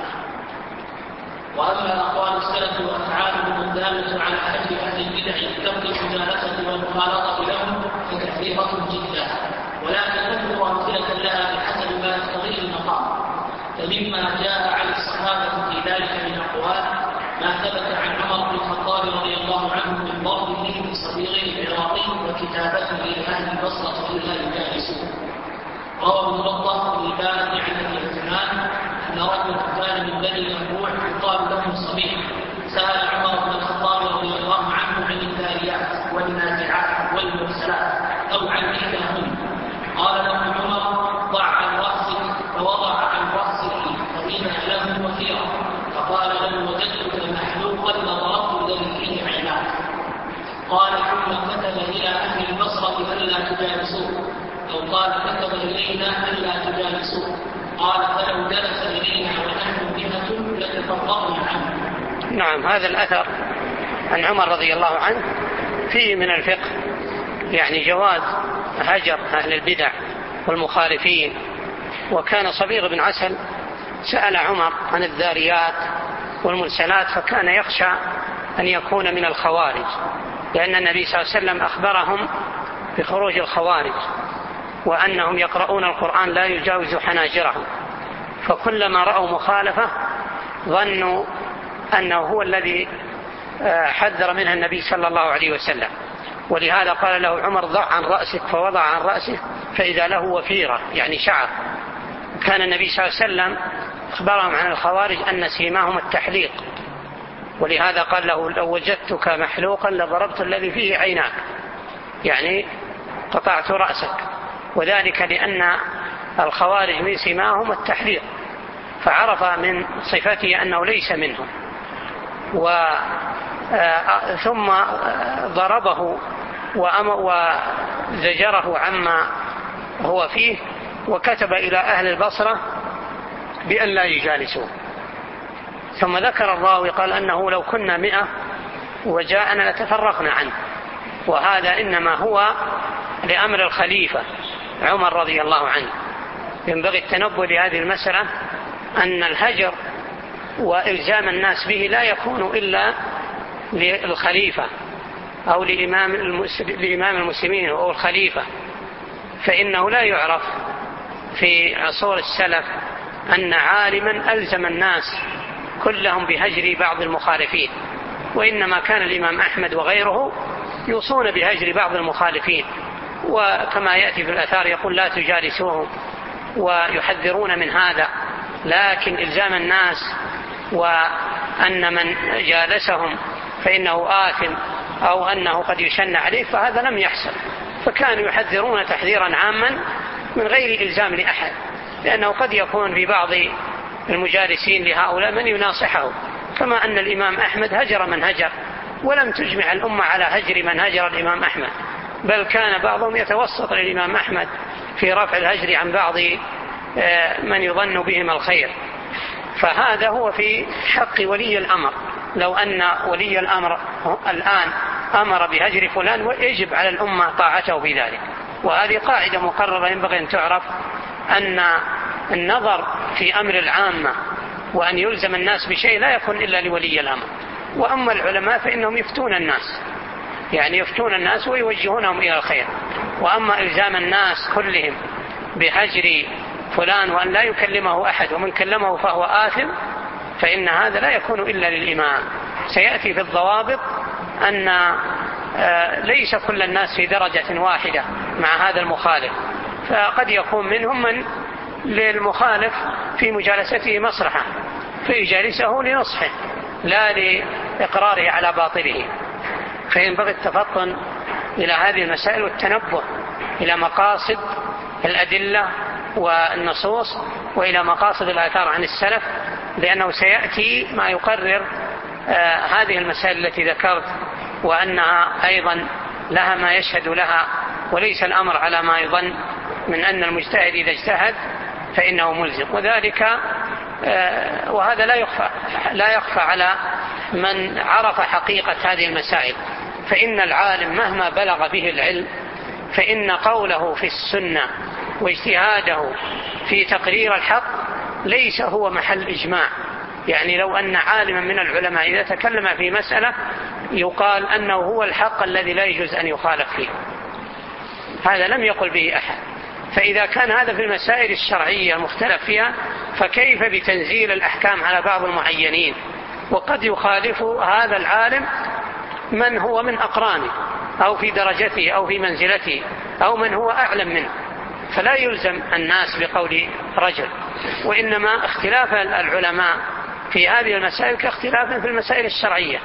وأما أقوال السلف وأفعالهم الدالة على أجل أهل البدع ترك المجالسة والمخالطة لهم فكثيرة جدا، ولكن نذكر أمثلة لها بحسب ما يقتضيه المقام. فمما جاء عن الصحابة في ذلك من أقوال ما ثبت عن عمر بن الخطاب رضي الله عنه من ضربه بصديقه العراقي وكتابته لأهل البصرة إلا يجالسون. روى ابن بطة في الباب عن ابي عثمان أن رجلا كان من بني ينبوع يقال له صبيح سأل عمر بن الخطاب رضي الله عنه عن الذاريات والنازعات والمرسلات أو عن إحداهن، قال له عمر ضع عن رأسك، فوضع عن رأسه فإذا له وثيرة، فقال له وجدتك محلوقا لضربت الذي فيه عيناك. قال ثم كتب إلى أهل البصرة ألا تجالسوه، أو قال كتب إلينا ألا تجالسوه، قال فلو جلس إلينا ونحن بها لتفرقنا عنه. نعم، هذا الأثر عن عمر رضي الله عنه فيه من الفقه، يعني جواز هجر أهل البدع والمخالفين. وكان صبيغ بن عسل سأل عمر عن الذاريات والمرسلات، فكان يخشى أن يكون من الخوارج، لأن النبي صلى الله عليه وسلم أخبرهم بخروج الخوارج وأنهم يقرؤون القرآن لا يجاوز حناجرهم، فكلما رأوا مخالفة ظنوا أنه هو الذي حذر منها النبي صلى الله عليه وسلم. ولهذا قال له عمر ضع عن رأسك، فوضع عن رأسه فإذا له وفيرة يعني شعر. كان النبي صلى الله عليه وسلم أخبرهم عن الخوارج أن سيماهم التحليق، ولهذا قال له لو وجدتك محلوقا لضربت الذي فيه عيناك، يعني قطعت رأسك. وذلك لأن الخوارج من سيماهم التحليق، فعرف من صفته أنه ليس منهم، و ثم ضربه وزجره عما هو فيه، وكتب إلى أهل البصرة بأن لا يجالسوه. ثم ذكر الراوي قال أنه لو كنا مئة وجاءنا لتفرقنا عنه، وهذا إنما هو لأمر الخليفة عمر رضي الله عنه. ينبغي التنبه لهذه المسألة، أن الهجر وإلزام الناس به لا يكون إلا للخليفة أو لإمام المسلمين أو الخليفة، فإنه لا يعرف في عصور السلف أن عالما ألزم الناس كلهم بهجر بعض المخالفين، وإنما كان الإمام أحمد وغيره يوصون بهجر بعض المخالفين، وكما يأتي في الآثار يقول لا تجالسوهم ويحذرون من هذا. لكن إلزام الناس وأن من جالسهم فإنه آثم أو أنه قد يشن عليه فهذا لم يحصل، فكانوا يحذرون تحذيرا عاما من غير إلزام لأحد، لأنه قد يكون في بعض المجالسين لهؤلاء من يناصحه، كما أن الإمام أحمد هجر من هجر، ولم تجمع الأمة على هجر من هجر الإمام أحمد، بل كان بعضهم يتوسط للإمام أحمد في رفع الهجر عن بعض من يظن بهم الخير. فهذا هو في حق ولي الأمر، لو أن ولي الأمر الآن أمر بهجر فلان ويجب على الأمة طاعته في ذلك. وهذه قاعدة مقررة ينبغي أن تعرف، أن النظر في أمر العامة وأن يلزم الناس بشيء لا يكون إلا لولي الأمر. وأما العلماء فإنهم يفتون الناس، يعني يفتون الناس ويوجهونهم إلى الخير. وأما إلزام الناس كلهم بهجر فلان وأن لا يكلمه أحد ومن كلمه فهو آثم، فإن هذا لا يكون إلا للإمام. سيأتي في الضوابط أن ليس كل الناس في درجة واحدة مع هذا المخالف، فقد يكون منهم من للمخالف في مجالسته مصلحة فيجالسه لنصحه لا لإقراره على باطله. فينبغي التفطن إلى هذه المسائل والتنبه إلى مقاصد الأدلة والنصوص وإلى مقاصد الآثار عن السلف، لأنه سيأتي ما يقرر آه هذه المسائل التي ذكرت، وأنها أيضا لها ما يشهد لها، وليس الأمر على ما يظن من أن المجتهد إذا اجتهد فإنه ملزم. وذلك وهذا لا يخفى لا يخفى على من عرف حقيقة هذه المسائل، فإن العالم مهما بلغ به العلم فإن قوله في السنة واجتهاده في تقرير الحق ليس هو محل إجماع. يعني لو أن عالما من العلماء إذا تكلم في مسألة يقال أنه هو الحق الذي لا يجوز أن يخالف فيه، هذا لم يقل به أحد. فإذا كان هذا في المسائل الشرعية المختلف فيها فكيف بتنزيل الأحكام على بعض المعينين؟ وقد يخالف هذا العالم من هو من أقرانه أو في درجته أو في منزلته أو من هو أعلم منه، فلا يلزم الناس بقول رجل. وإنما اختلاف العلماء في هذه المسائل كاختلاف في المسائل الشرعية،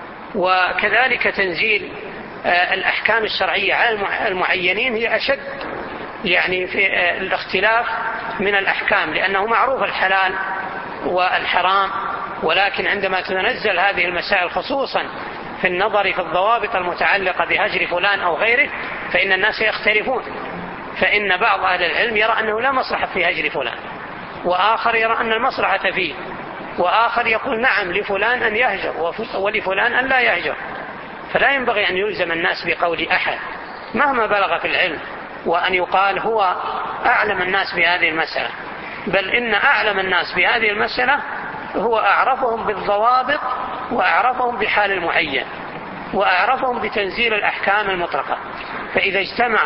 وكذلك تنزيل الأحكام الشرعية على المعينين هي أشد يعني في الاختلاف من الأحكام، لأنه معروف الحلال والحرام، ولكن عندما تنزل هذه المسائل خصوصا في النظر في الضوابط المتعلقة بهجر فلان أو غيره فإن الناس يختلفون. فإن بعض أهل العلم يرى أنه لا مصلحة في هجر فلان، وآخر يرى أن المصلحة فيه، وآخر يقول نعم لفلان أن يهجر ولفلان أن لا يهجر. فلا ينبغي أن يلزم الناس بقول أحد مهما بلغ في العلم وأن يقال هو أعلم الناس بهذه المسألة، بل إن أعلم الناس بهذه المسألة هو أعرفهم بالضوابط وأعرفهم بحال المعين وأعرفهم بتنزيل الأحكام المطلقة. فإذا اجتمع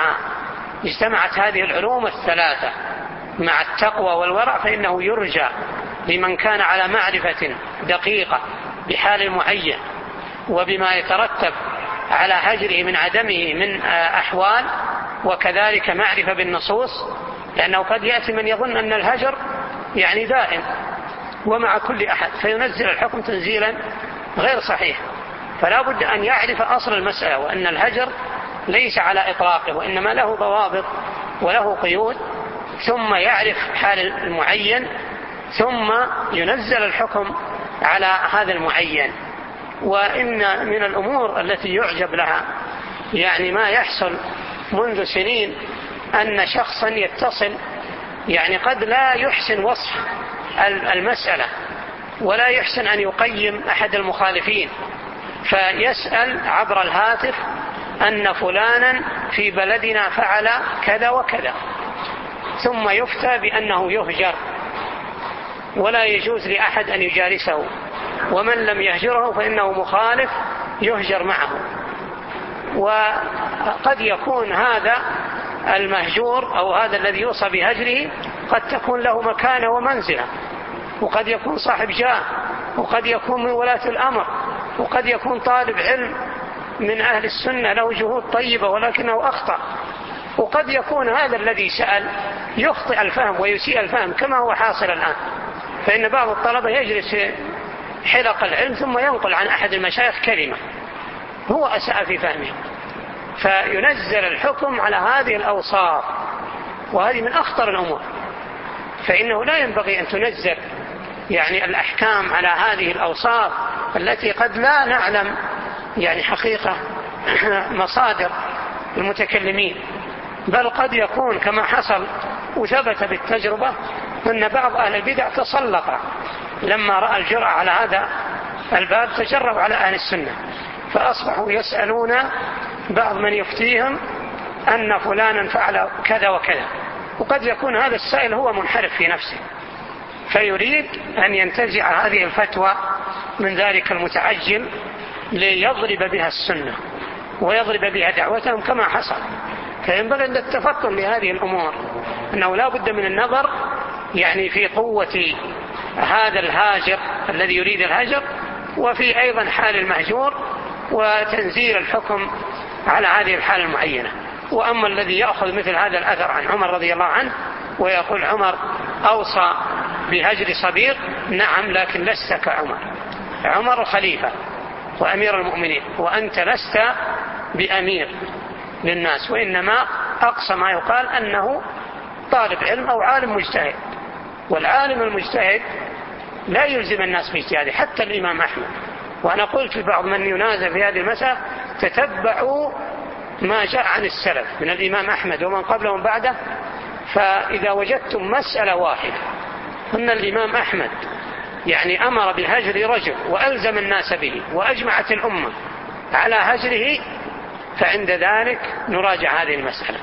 اجتمعت هذه العلوم الثلاثة مع التقوى والورع فإنه يرجى لمن كان على معرفة دقيقة بحال المعين وبما يترتب على هجره من عدمه من أحوال، وكذلك معرفة بالنصوص، لأنه قد يأتي من يظن أن الهجر يعني دائم ومع كل أحد فينزل الحكم تنزيلا غير صحيح. فلا بد أن يعرف أصل المسألة وأن الهجر ليس على إطلاقه وإنما له ضوابط وله قيود، ثم يعرف حال المعين ثم ينزل الحكم على هذا المعين. وإن من الأمور التي يعجب لها يعني ما يحصل منذ سنين أن شخصا يتصل يعني قد لا يحسن وصف المسألة ولا يحسن أن يقيم أحد المخالفين، فيسأل عبر الهاتف أن فلانا في بلدنا فعل كذا وكذا، ثم يفتى بأنه يهجر ولا يجوز لأحد أن يجالسه، ومن لم يهجره فإنه مخالف يهجر معه. وقد يكون هذا المهجور أو هذا الذي يوصى بهجره قد تكون له مكانة ومنزلة، وقد يكون صاحب جاه، وقد يكون من ولاة الأمر، وقد يكون طالب علم من أهل السنة له جهود طيبة ولكنه أخطأ، وقد يكون هذا الذي سأل يخطئ الفهم ويسيء الفهم كما هو حاصل الآن. فإن بعض الطلبة يجلس في حلق العلم ثم ينقل عن أحد المشايخ كلمة هو أساء في فهمه، فينزل الحكم على هذه الأوصاف، وهذه من أخطر الأمور. فإنه لا ينبغي أن تنزل يعني الأحكام على هذه الأوصاف التي قد لا نعلم يعني حقيقة مصادر المتكلمين، بل قد يكون كما حصل وثبت بالتجربة أن بعض أهل البدع تسلط لما رأى الجرأة على هذا الباب تجرب على أهل السنة، فأصبحوا يسألون بعض من يفتيهم أن فلانا فعل كذا وكذا، وقد يكون هذا السائل هو منحرف في نفسه فيريد أن ينتزع هذه الفتوى من ذلك المتعجل ليضرب بها السنة ويضرب بها دعوتهم كما حصل. فينبغي أن التفطن لهذه الأمور، أنه لا بد من النظر يعني في قوة هذا الهاجر الذي يريد الهجر، وفي أيضا حال المهجور، وتنزيل الحكم على هذه الحالة المعينة. وأما الذي يأخذ مثل هذا الأثر عن عمر رضي الله عنه ويقول عمر أوصى بهجر صبيغ، نعم، لكن لست كعمر. عمر خليفة وأمير المؤمنين، وأنت لست بأمير للناس، وإنما أقصى ما يقال أنه طالب علم أو عالم مجتهد، والعالم المجتهد لا يلزم الناس باجتهاده. حتى الإمام أحمد، وأنا قلت لبعض من ينازع في هذه المسألة تتبعوا ما جاء عن السلف من الإمام أحمد ومن قبله ومن بعده، فإذا وجدتم مسألة واحدة أن الإمام أحمد يعني أمر بهجر رجل وألزم الناس به وأجمعت الأمة على هجره، فعند ذلك نراجع هذه المسألة.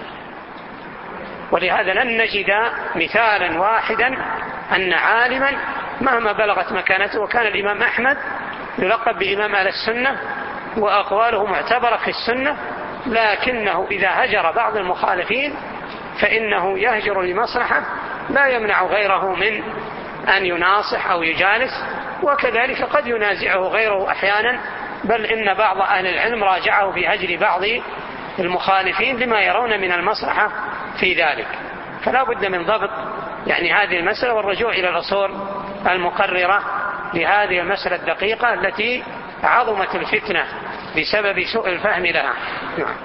ولهذا لن نجد مثالا واحدا أن عالما مهما بلغت مكانته، وكان الإمام أحمد يلقب بإمام أهل السنة وأقواله معتبرة في السنة، لكنه إذا هجر بعض المخالفين فإنه يهجر لمصلحة لا يمنع غيره من أن يناصح أو يجالس، وكذلك قد ينازعه غيره أحيانا، بل إن بعض أهل العلم راجعه في هجر بعض المخالفين لما يرون من المصلحة في ذلك. فلا بد من ضبط يعني هذه المسألة والرجوع إلى الأصول المقررة لهذه المسألة الدقيقة التي عظمت الفتنة بسبب سوء الفهم لها. نعم.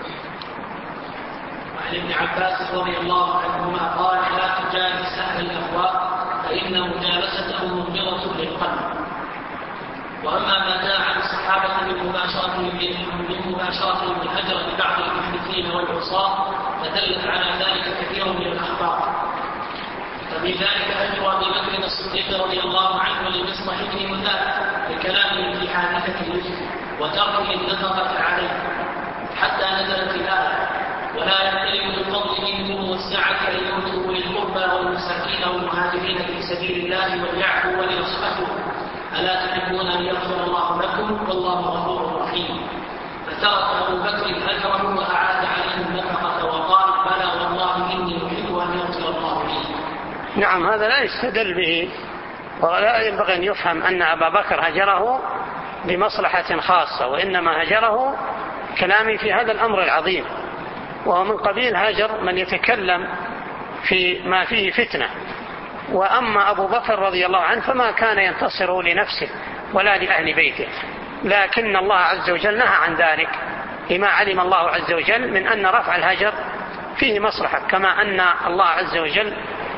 وعن ابن عباس رضي الله عنهما قال: لا تجالس أهل الأهواء فإن مجالستهم مضرة للقلب. وأما ما جاء عن الصحابة من مباشرتهم من مباشرتهم بالهجر لبعض المحدثين والعصاة فدلت على ذلك كثير من الأخبار. فمن ذلك هجر أبي بكر الصديق رضي الله عنه لمصلح بن مثال بكلامه في حادثة الإفك وتركه النفقة عليه حتى نزلت الآية: ولا يحترم بالفضل منكم والسعة أن يؤتوا للقربى والمساكين والمهاجرين في سبيل الله وليعفوا وليصفحوا ألا تحبون أن يغفر الله لكم والله غفور رحيم. فترك أبو بكر أجره وأعاد عليه النفقة وقال: بلى والله إني أحب أن يغفر الله لي. نعم، هذا لا يستدل به، ولا ينبغي أن يفهم أن أبا بكر هجره بمصلحة خاصة، وإنما هجره كلامي في هذا الأمر العظيم، وهو من قبيل هجر من يتكلم في ما فيه فتنة. وأما أبو بكر رضي الله عنه فما كان ينتصر لنفسه ولا لأهل بيته، لكن الله عز وجل نهى عن ذلك لما علم الله عز وجل من أن رفع الهجر فيه مصلحة، كما أن الله عز وجل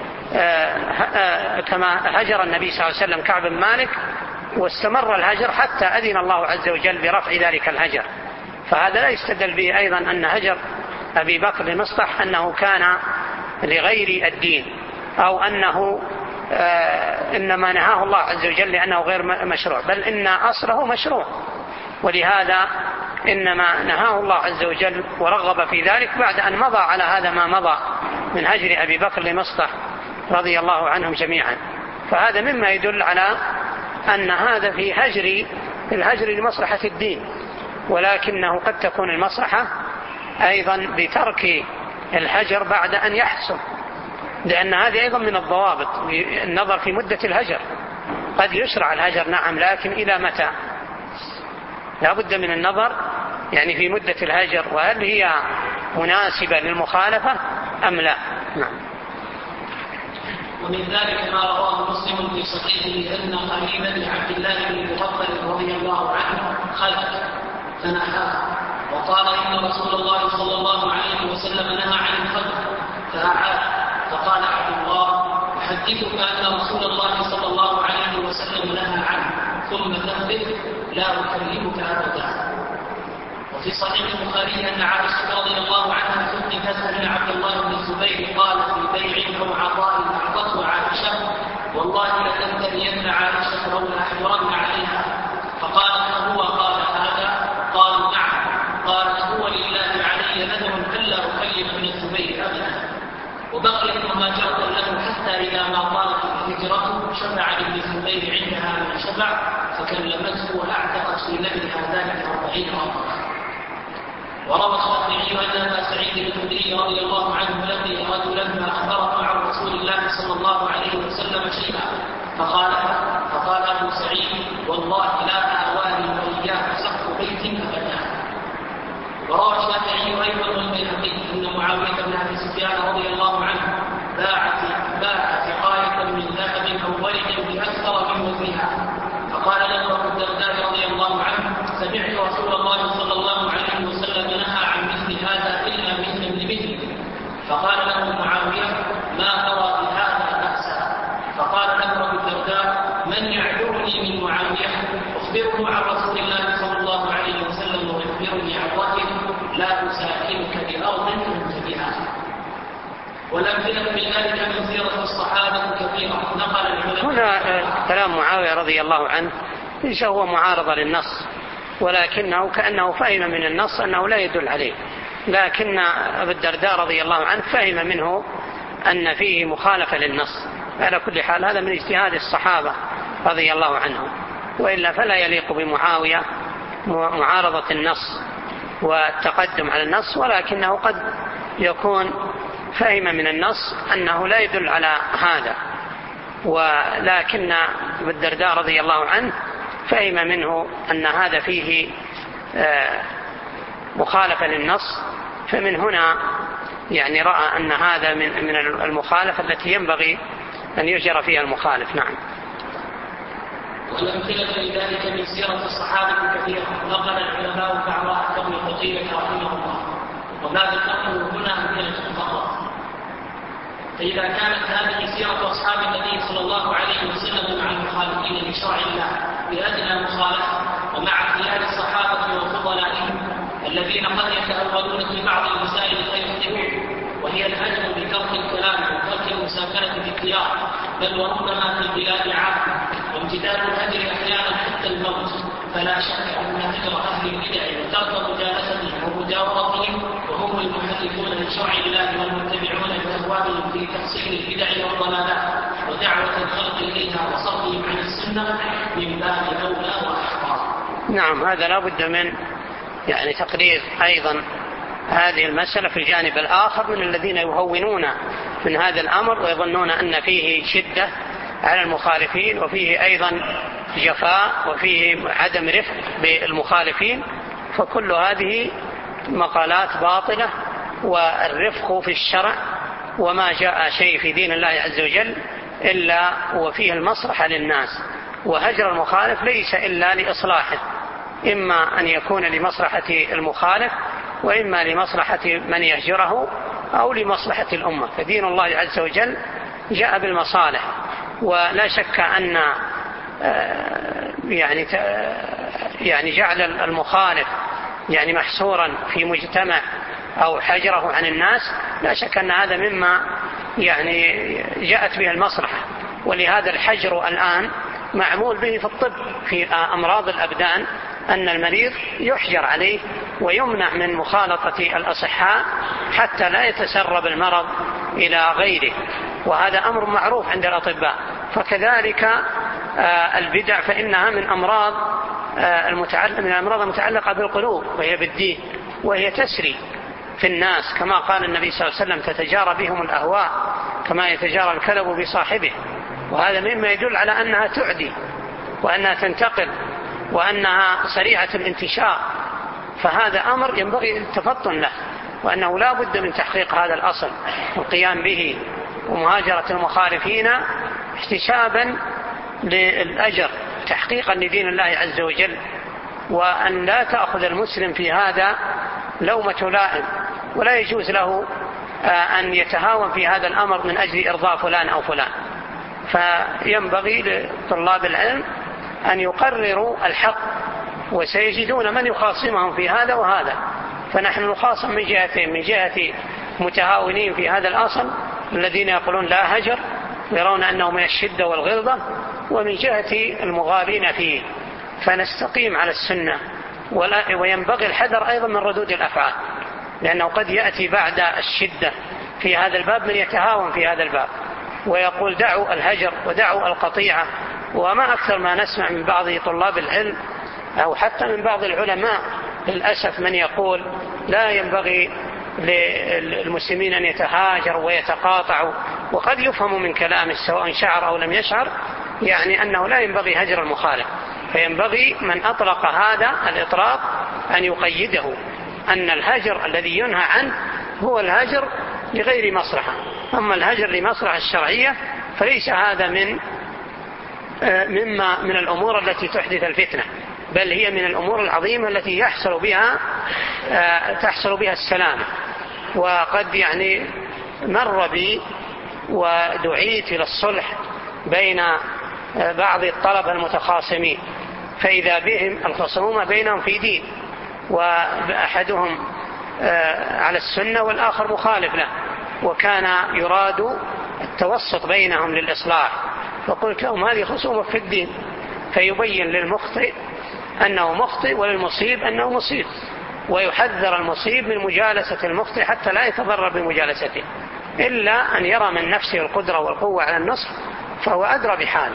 كما هجر النبي صلى الله عليه وسلم كعب بن مالك واستمر الهجر حتى أذن الله عز وجل برفع ذلك الهجر. فهذا لا يستدل به أيضا أن هجر أبي بكر لمصلح أنه كان لغير الدين، أو أنه إنما نهاه الله عز وجل لأنه غير مشروع، بل إن أصله مشروع، ولهذا إنما نهاه الله عز وجل ورغب في ذلك بعد أن مضى على هذا ما مضى من هجر أبي بكر لمصلح رضي الله عنهم جميعا. فهذا مما يدل على أن هذا في هجر الهجر لمصلحة الدين، ولكنه قد تكون المصلحة أيضا بترك الهجر بعد أن يحصل، لأن هذه أيضا من الضوابط النظر في مدة الهجر. قد يشرع الهجر نعم، لكن إلى متى؟ لا بد من النظر يعني في مدة الهجر، وهل هي مناسبة للمخالفة أم لا. نعم. ومن ذلك ما رواه مسلم في صحيحه أن قريبا لعبد الله بن مغفل رضي الله عنه خلف فنهاه وقال: إن رسول الله صلى الله عليه وسلم نهى عن الخلف فأعاد. فقال عبد الله: أحدثك أن رسول الله صلى الله عليه وسلم نهى عنه ثم تهبط لا أكلمك أبدا. وفي صحيح البخاري أن عائشة رضي الله عنها حدثت أن عبد الله بن الزبير قال في بيع أو عطاء أعطته عائشة: والله لتنتهين عائشة أو لأحضرن عليها. فقالت: هو قال هذا؟ قال: نعم. قالت: هو لله علي نذر ألا أكلم ابن الزبير أبدا. وبقيت مهاجرة له حتى إذا ما طالت هجرته شفع لابن الزبير عندها من شفع فكلمته وأعتقت في نبلها ذلك أربعين مرة. وروى الشافعي أن أبا سعيد الخدري رضي الله عنه لقي رجلا فأخبره عن رسول الله صلى الله عليه وسلم شيئا فقال فقال أبو سعيد: والله لا آواني وإياه سقف بيت أبدا. وروى الشافعي أيضا والبيهقي أن معاوية بن أبي سفيان رضي الله عنه باع باع سقاية من ذهب أو ورق بأكثر من وزنها، فقال له أبو الدرداء رضي الله عنه: سمعت رسول الله صلى الله عليه وسلم نهى عن مثل هذا إلا مثل لمثل. فقال له معاوية: ما ترى بهذا بأسا؟ فقال له أبو الدرداء: من يعذرني من معاوية؟ أخبره عن رسول الله صلى الله عليه وسلم ويخبرني عن رأيه لا أساكنك بأرض كنت بها. والأمثلة في ذلك من سيرة الصحابة كثيرة كثيرة نقل هنا كلام معاوية رضي الله عنه ليس هو معارضة للنص، ولكنه كأنه فهم من النص أنه لا يدل عليه، لكن أبو الدرداء رضي الله عنه فهم منه أن فيه مخالفة للنص. على كل حال هذا من اجتهاد الصحابة رضي الله عنهم، وإلا فلا يليق بمعاوية معارضة النص والتقدم على النص، ولكنه قد يكون فهم من النص أنه لا يدل على هذا، ولكن ابو الدرداء رضي الله عنه فهم منه أن هذا فيه مخالفة للنص، فمن هنا يعني رأى أن هذا من من المخالفة التي ينبغي أن يجرى فيها المخالف. نعم. والأمثلة لذلك من سيرة الصحابة كثيرة، نقل العلماء بعضها كابن قتيبة رحمه الله، وما ذكره هنا أمثلة فقط. فإذا كانت هذه سيرة أصحاب النبي صلى الله عليه وسلم مع المخالفين لشرع الله بأدنى مخالفة، ومع خيار الصحابة وفضلائهم الذين قد يتأولون في بعض المسائل فيخطئون، وهي الهجر بترك الكلام وترك المسافرة باختيار، بل وربما في البلاد عامة، وامتداد الهجر أحيانا حتى الموت، فلا شك أن هجر أهل البدع وترك مجالستهم ومجاورتهم وهم المحرفون لشرع الله والمتبعون لأهوائهم في تحصيل البدع والضلالات ودعوة الخلق إليها وصرفهم عن السنة من باب أولى وأحرى. نعم، هذا لا بد من يعني تقرير أيضا هذه المسألة في الجانب الآخر من الذين يهونون من هذا الأمر ويظنون أن فيه شدة على المخالفين، وفيه أيضا جفاء، وفيه عدم رفق بالمخالفين، فكل هذه مقالات باطلة. والرفق في الشرع وما جاء شيء في دين الله عز وجل إلا وفيه المصلحة للناس، وهجر المخالف ليس إلا لإصلاحه، إما أن يكون لمصلحة المخالف وإما لمصلحة من يهجره أو لمصلحة الأمة. فدين الله عز وجل جاء بالمصالح، ولا شك أن يعني يعني جعل المخالف يعني محصورا في مجتمع أو حجره عن الناس، لا شك أن هذا مما يعني جاءت به المصلحة. ولهذا الحجر الآن معمول به في الطب في أمراض الأبدان، أن المريض يحجر عليه ويمنع من مخالطة الأصحاء حتى لا يتسرب المرض إلى غيره، وهذا أمر معروف عند الأطباء. فكذلك البدع فإنها من أمراض من الأمراض المتعلقة بالقلوب، وهي بالدين، وهي تسري في الناس كما قال النبي صلى الله عليه وسلم: تتجارى بهم الأهواء كما يتجارى الكلب بصاحبه. وهذا مما يدل على أنها تعدي وأنها تنتقل وأنها سريعة الانتشار، فهذا أمر ينبغي التفطن له، وأنه لا بد من تحقيق هذا الأصل والقيام به ومهاجرة المخالفين احتسابا للأجر تحقيقا لدين الله عز وجل، وأن لا تأخذ المسلم في هذا لومة لائم، ولا يجوز له أن يتهاون في هذا الأمر من أجل إرضاء فلان أو فلان. فينبغي لطلاب العلم أن يقرروا الحق، وسيجدون من يخاصمهم في هذا وهذا. فنحن نخاصم من جهتين: من جهة متهاونين في هذا الأصل الذين يقولون لا هجر ويرون أنه من الشدة والغلظة، ومن جهة المغالين فيه. فنستقيم على السنة، وينبغي الحذر أيضا من ردود الأفعال، لأنه قد يأتي بعد الشدة في هذا الباب من يتهاون في هذا الباب ويقول دعوا الهجر ودعوا القطيعة. وما أكثر ما نسمع من بعض طلاب العلم أو حتى من بعض العلماء للأسف من يقول لا ينبغي للمسلمين أن يتهاجروا ويتقاطعوا، وقد يفهم من كلامه سواء شعر أو لم يشعر يعني أنه لا ينبغي هجر المخالف. فينبغي من أطلق هذا الإطلاق أن يقيده، أن الهجر الذي ينهى عنه هو الهجر لغير مصلحة، أما الهجر لمصلحة الشرعية فليس هذا من مما من الأمور التي تحدث الفتنة، بل هي من الأمور العظيمة التي يحصل بها تحصل بها السلامة. وقد يعني مر بي ودعيت إلى الصلح بين بعض الطلبة المتخاصمين، فإذا بهم الخصومة بينهم في دين، وأحدهم على السنة والآخر مخالف له، وكان يراد التوسط بينهم للإصلاح، فقلت لهم هذه خصومة في الدين، فيبين للمخطئ أنه مخطئ وللمصيب أنه مصيب، ويحذر المصيب من مجالسة المخطئ حتى لا يتضرر بمجالسته، إلا أن يرى من نفسه القدرة والقوة على النصح فهو أدرى بحاله.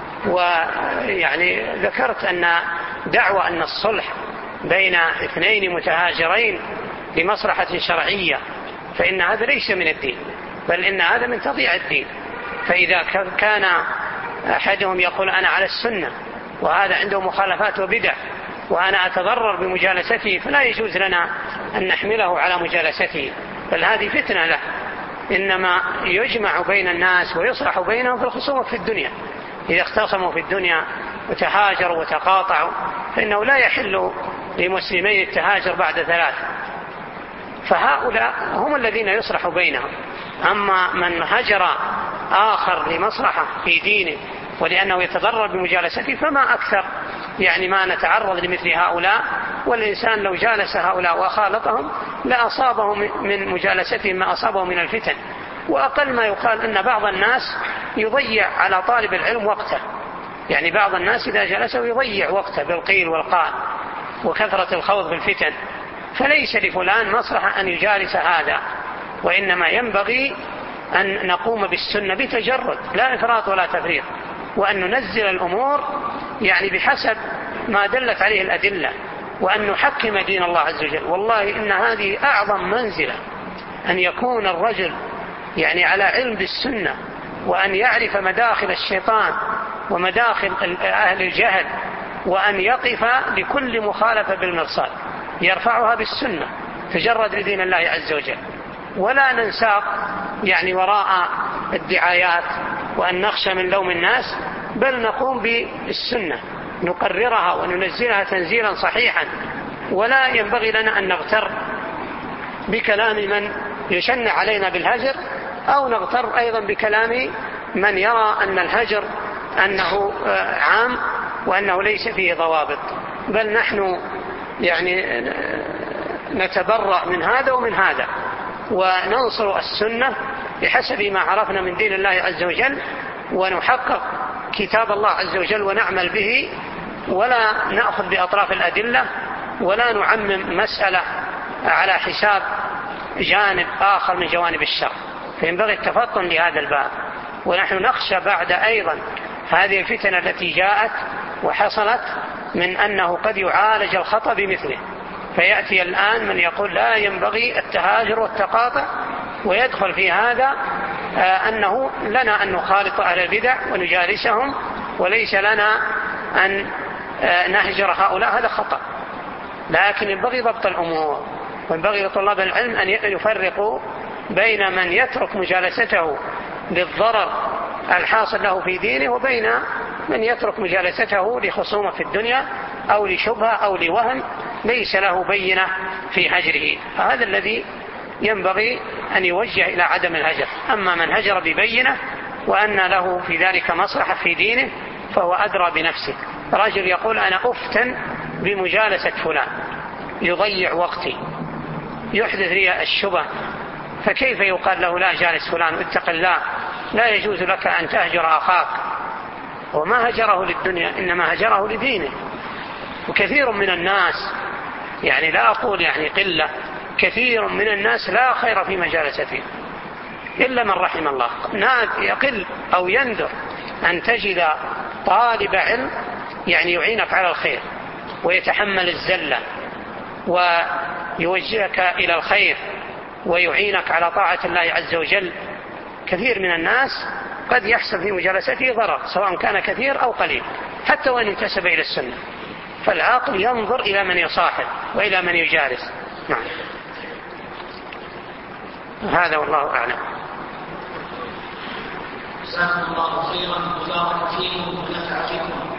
ويعني ذكرت أن دعوة أن الصلح بين اثنين متهاجرين لمصلحة شرعية فإن هذا ليس من الدين، بل إن هذا من تضييع الدين. فإذا كان أحدهم يقول أنا على السنة وهذا عنده مخالفات وبدع وأنا أتضرر بمجالسته، فلا يجوز لنا أن نحمله على مجالسته، بل هذه فتنة له. إنما يجمع بين الناس ويصلح بينهم في الخصومة في الدنيا. إذا اختصموا في الدنيا وتهاجروا وتقاطعوا فإنه لا يحل لمسلمين التهاجر بعد ثلاث، فهؤلاء هم الذين يصلح بينهم. أما من هجر آخر لمصلحة في دينه ولأنه يتضرر بمجالسته فما أكثر يعني ما نتعرض لمثل هؤلاء. والإنسان لو جالس هؤلاء وخالطهم لأصابه من مجالستهم ما أصابه من الفتن. وأقل ما يقال أن بعض الناس يضيع على طالب العلم وقته، يعني بعض الناس إذا جلسه يضيع وقته بالقيل والقال وكثرة الخوض في الفتن، فليس لفلان مصلحة أن يجالس هذا، وإنما ينبغي أن نقوم بالسنة بتجرد لا إفراط ولا تفريط، وأن ننزل الأمور يعني بحسب ما دلت عليه الأدلة، وأن نحكم دين الله عز وجل. والله إن هذه أعظم منزلة، أن يكون الرجل يعني على علم بالسنة، وأن يعرف مداخل الشيطان ومداخل أهل الجهل، وأن يقف لكل مخالفة بالمرصاد يرفعها بالسنة تجرد لدين الله عز وجل، ولا ننساق يعني وراء الدعايات وأن نخشى من لوم الناس، بل نقوم بالسنة نقررها وننزلها تنزيلا صحيحا. ولا ينبغي لنا أن نغتر بكلام من يشنع علينا بالهجر، أو نغتر أيضا بكلام من يرى أن الهجر أنه عام وأنه ليس فيه ضوابط، بل نحن يعني نتبرأ من هذا ومن هذا، وننصر السنة بحسب ما عرفنا من دين الله عز وجل، ونحقق كتاب الله عز وجل ونعمل به، ولا نأخذ بأطراف الأدلة، ولا نعمم مسألة على حساب جانب آخر من جوانب الشر. فينبغي التفطن لهذا الباب. ونحن نخشى بعد أيضا هذه الفتنة التي جاءت وحصلت من أنه قد يعالج الخطأ بمثله، فيأتي الآن من يقول لا ينبغي التهاجر والتقاطع، ويدخل في هذا أنه لنا أن نخالط أهل البدع ونجالسهم، وليس لنا أن نهجر هؤلاء، هذا خطأ. لكن ينبغي ضبط الأمور، وينبغي لطلاب العلم أن يفرقوا بين من يترك مجالسته للضرر الحاصل له في دينه، وبين من يترك مجالسته لخصومة في الدنيا أو لشبهة أو لوهم ليس له بينة في هجره. فهذا الذي ينبغي أن يوجه إلى عدم الهجر. أما من هجر ببينة وأن له في ذلك مصلحة في دينه فهو أدرى بنفسه. رجل يقول أنا أفتن بمجالسة فلان، يضيع وقتي، يحدث لي الشبه، فكيف يقال له لا جالس فلان اتق الله، لا يجوز لك أن تهجر أخاك؟ وما هجره للدنيا، إنما هجره لدينه. وكثير من الناس، يعني لا أقول يعني قلة، كثير من الناس لا خير في مجالستهم إلا من رحم الله. يقل أو يندر أن تجد طالب علم يعني يعينك على الخير ويتحمل الزلة ويوجهك إلى الخير ويعينك على طاعة الله عز وجل. كثير من الناس قد يحصل في مجالسته ضرر سواء كان كثير أو قليل، حتى وإن انتسب إلى السنة. فالعاقل ينظر إلى من يصاحب وإلى من يجالس. نعم، هذا والله أعلم. جزاكم الله خيرا وبارك فيكم ونفع بكم.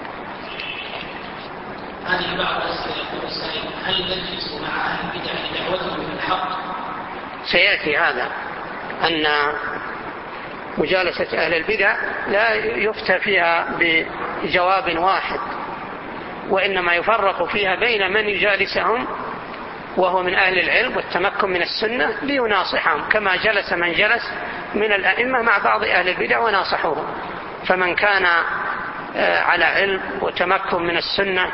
هذه بعض أسئلة المسائل: هل نجلس مع أهل البدع لدعوتهم بالحق؟ سيأتي هذا أن مجالسة أهل البدع لا يفتى فيها بجواب واحد، وإنما يفرق فيها بين من يجالسهم وهو من أهل العلم والتمكن من السنة ليناصحهم، كما جلس من جلس من الأئمة مع بعض أهل البدع وناصحوهم. فمن كان على علم وتمكن من السنة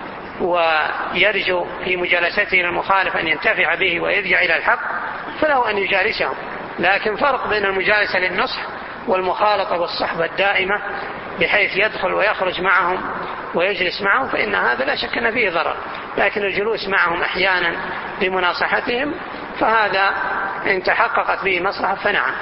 ويرجو في مجالسته للمخالف أن ينتفع به ويرجع إلى الحق فله أن يجالسهم. لكن فرق بين المجالسة للنصح والمخالطة والصحبة الدائمة بحيث يدخل ويخرج معهم ويجلس معهم، فإن هذا لا شك أن فيه ضرر. لكن الجلوس معهم أحيانا لمناصحتهم فهذا إن تحققت به مصلحة فنعم.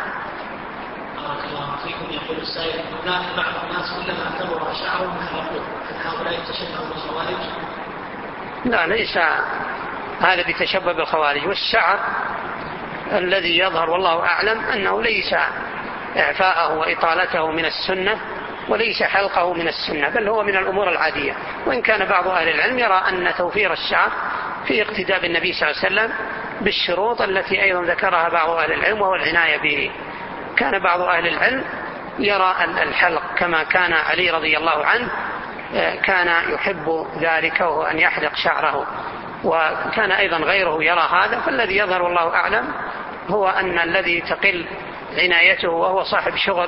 يقول السائل: هناك بعض الناس كلما اعتبر شعرهم حلقوه، هل هؤلاء يتشبهوا بالخوارج؟ لا، ليس هذا بتشبه بالخوارج. والشعر الذي يظهر والله أعلم أنه ليس إعفاءه وإطالته من السنة وليس حلقه من السنة، بل هو من الأمور العادية. وإن كان بعض أهل العلم يرى أن توفير الشعر في اقتداء بالنبي صلى الله عليه وسلم بالشروط التي أيضا ذكرها بعض أهل العلم وهو العناية به. كان بعض أهل العلم يرى الحلق كما كان علي رضي الله عنه كان يحب ذلك وهو أن يحلق شعره، وكان أيضا غيره يرى هذا. فالذي يظهر والله أعلم هو أن الذي تقل عنايته وهو صاحب شغل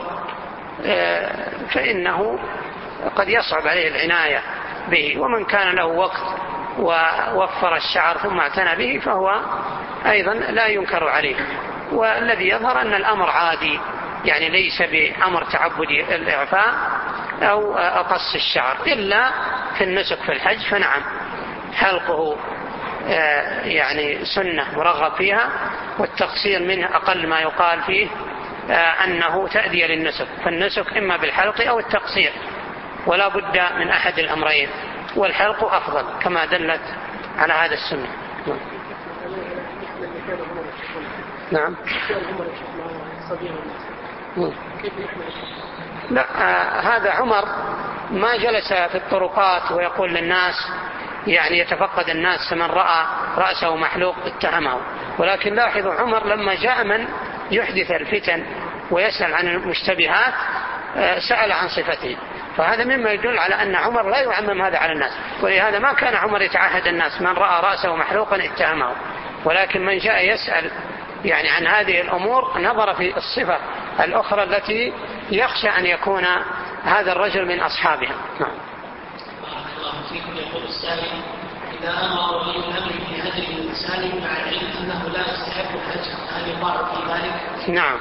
فإنه قد يصعب عليه العناية به، ومن كان له وقت ووفر الشعر ثم اعتنى به فهو أيضا لا ينكر عليه. والذي يظهر أن الأمر عادي، يعني ليس بأمر تعبدي الإعفاء أو أقص الشعر، إلا في النسك في الحج فنعم حلقه يعني سنة مرغب فيها، والتقصير منه أقل ما يقال فيه أنه تأدية للنسك. فالنسك إما بالحلق أو التقصير، ولا بد من أحد الأمرين، والحلق أفضل كما دلت على هذا السنة. نعم. لا، هذا عمر ما جلس في الطرقات ويقول للناس يعني يتفقد الناس من رأى رأسه محلوق اتهمه، ولكن لاحظوا عمر لما جاء من يحدث الفتن ويسأل عن المشتبهات سأل عن صفته، فهذا مما يدل على أن عمر لا يعمم هذا على الناس. ولهذا ما كان عمر يتعهد الناس من رأى رأسه محلوقا اتهمه، ولكن من جاء يسأل يعني عن هذه الأمور نظر في الصفة الأخرى التي يخشى أن يكون هذا الرجل من أصحابها. نعم. الله فيكم. يقول السائل: إذا أمر ولي الأمر بهجر الإنسان مع العلم أنه لا يستحق الهجر هل يطاع في ذلك؟ نعم،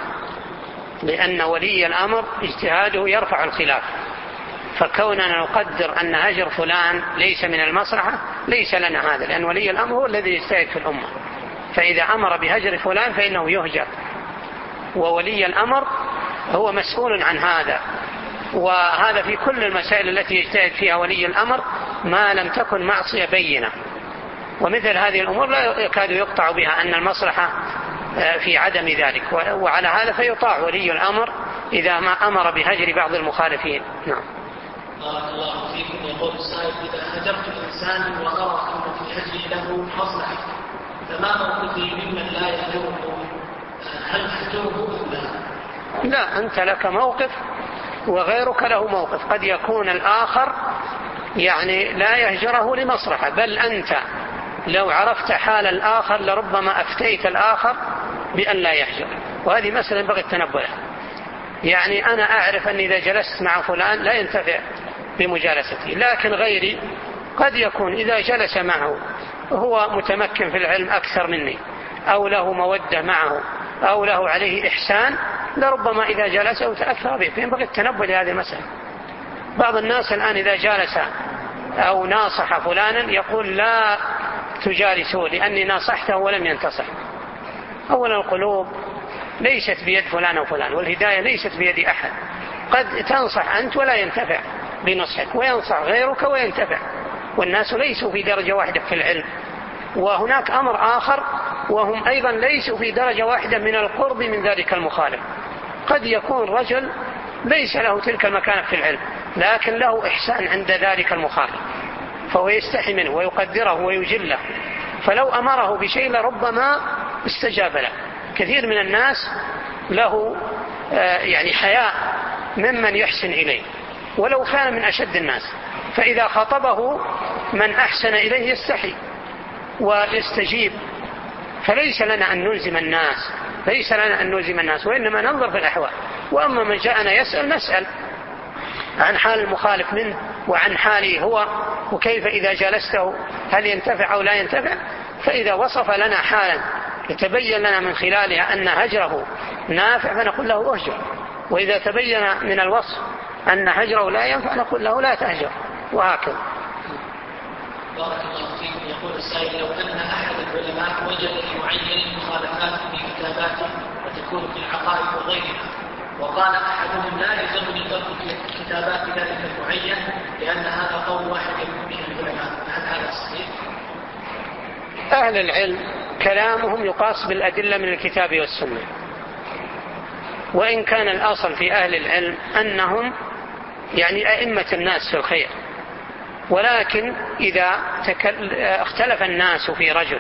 لأن ولي الأمر اجتهاده يرفع الخلاف، فكوننا نقدر أن هجر فلان ليس من المصلحة ليس لنا هذا، لأن ولي الأمر هو الذي يجتهد في الأمة، فإذا أمر بهجر فلان فإنه يهجر، وولي الأمر هو مسؤول عن هذا. وهذا في كل المسائل التي يجتهد فيها ولي الأمر ما لم تكن معصية بينة، ومثل هذه الأمور لا يكاد يقطع بها أن المصلحة في عدم ذلك، وعلى هذا فيطاع ولي الأمر إذا ما أمر بهجر بعض المخالفين. نعم. بارك الله فيكم. يقول السائل: إذا هجرت الإنسان وأرى أن في هجري له مصلحة فما موقفي ممن لا يهجره؟ هل هجره أم لا؟ لا، أنت لك موقف وغيرك له موقف. قد يكون الآخر يعني لا يهجره لمصلحة، بل أنت لو عرفت حال الآخر لربما أفتيت الآخر بأن لا يهجر، وهذه مسألة ينبغي التنبه لها. يعني أنا أعرف أن إذا جلست مع فلان لا ينتفع بمجالستي، لكن غيري قد يكون إذا جلس معه هو متمكن في العلم أكثر مني، أو له مودة معه، أو له عليه إحسان، لربما إذا جلس أو تأثر به، فينبغي التنبه لهذه المسألة. بعض الناس الآن إذا جالس أو ناصح فلانا يقول لا تجالسوا لأني ناصحته ولم ينتصح. أولا القلوب ليست بيد فلان أو فلان، والهداية ليست بيد أحد. قد تنصح أنت ولا ينتفع بنصحك، وينصح غيرك وينتفع، والناس ليسوا في درجة واحدة في العلم. وهناك أمر آخر وهم أيضا ليسوا في درجة واحدة من القرب من ذلك المخالف. قد يكون رجل ليس له تلك المكانة في العلم لكن له إحسان عند ذلك المخالف، فهو يستحي منه ويقدره ويجله، فلو أمره بشيء لربما استجاب له. كثير من الناس له يعني حياء ممن يحسن إليه ولو كان من أشد الناس، فإذا خاطبه من أحسن إليه يستحي، ويستجيب، فليس لنا أن نلزم الناس ليس لنا أن نلزم الناس وإنما ننظر في الأحوال. وأما من جاءنا يسأل نسأل عن حال المخالف منه وعن حاله هو، وكيف إذا جلسته هل ينتفع أو لا ينتفع. فإذا وصف لنا حالا يتبين لنا من خلالها أن هجره نافع فنقول له أهجر، وإذا تبين من الوصف أن هجره لا ينفع نقول له لا تهجر، وهكذا. بارك الله فيك. يقول السائل: لو أن أحد العلماء وجد لمعين مخالفات في كتاباته وتكون في العقائد وغيرها، وقال أحدهم لا يلزمني ترك كتابات ذلك المعين لأن هذا قول واحد من العلماء، هل هذا صحيح؟ أهل العلم كلامهم يقاس بالأدلة من الكتاب والسنة، وإن كان الأصل في أهل العلم أنهم يعني أئمة الناس في الخير، ولكن إذا اختلف الناس في رجل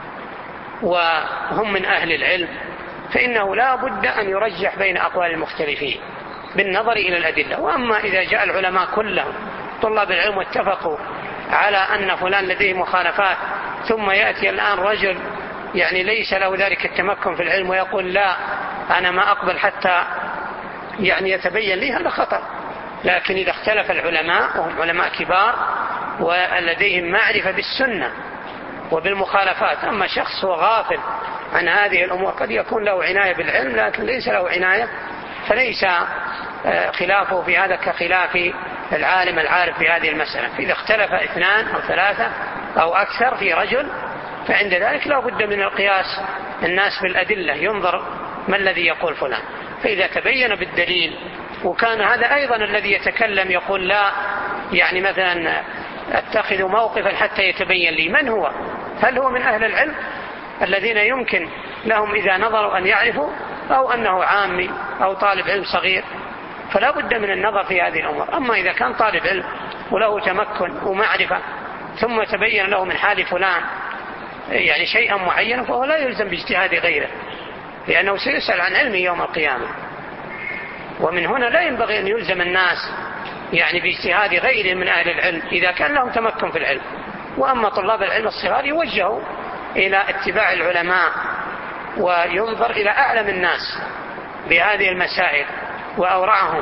وهم من أهل العلم فإنه لا بد أن يرجح بين أقوال المختلفين بالنظر إلى الأدلة. وأما إذا جاء العلماء كلهم طلاب العلم واتفقوا على أن فلان لديه مخالفات، ثم يأتي الآن رجل يعني ليس له ذلك التمكن في العلم ويقول لا أنا ما أقبل حتى يعني يتبين لي، هذا خطأ. لكن إذا اختلف العلماء وهم علماء كبار ولديهم معرفة بالسنة وبالمخالفات، أما شخص هو غافل عن هذه الأمور قد يكون له عناية بالعلم لكن ليس له عناية، فليس خلافه في هذا كخلاف العالم العارف بهذه المسألة. فإذا اختلف اثنان أو ثلاثة أو أكثر في رجل فعند ذلك لا بد من القياس الناس بالأدلة، ينظر ما الذي يقول فلان. فإذا تبين بالدليل وكان هذا أيضا الذي يتكلم يقول لا يعني مثلا اتخذ موقفا حتى يتبين لي من هو، هل هو من أهل العلم الذين يمكن لهم إذا نظروا أن يعرفوا، أو أنه عامي أو طالب علم صغير، فلا بد من النظر في هذه الأمور. أما إذا كان طالب علم وله تمكن ومعرفة ثم تبين له من حال فلان يعني شيئا معينا فهو لا يلزم باجتهاد غيره، لأنه سيسأل عن علمه يوم القيامة. ومن هنا لا ينبغي أن يلزم الناس يعني باجتهاد غيرهم من أهل العلم إذا كان لهم تمكن في العلم. وأما طلاب العلم الصغار يوجهوا إلى اتباع العلماء وينظر إلى أعلم الناس بهذه المسائل وأورعهم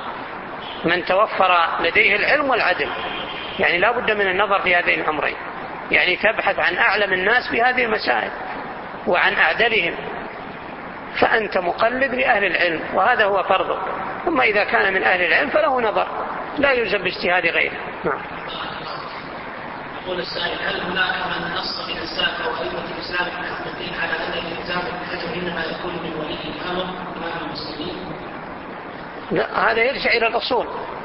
من توفر لديه العلم والعدل، يعني لا بد من النظر في هذين الأمرين، يعني تبحث عن أعلم الناس بهذه المسائل وعن أعدلهم، فأنت مقلد لأهل العلم وهذا هو فرضه. ثم إذا كان من أهل العلم فله نظر لا يلزم باجتهاد غيره. نعم. يقول السائل: هل هناك من نص من السلف أو أئمة الإسلام المحدثين على أن الإلزام بالحجر إنما يكون من ولي الأمر إمام المسلمين؟ لا، هذا يرجع إلى الأصول.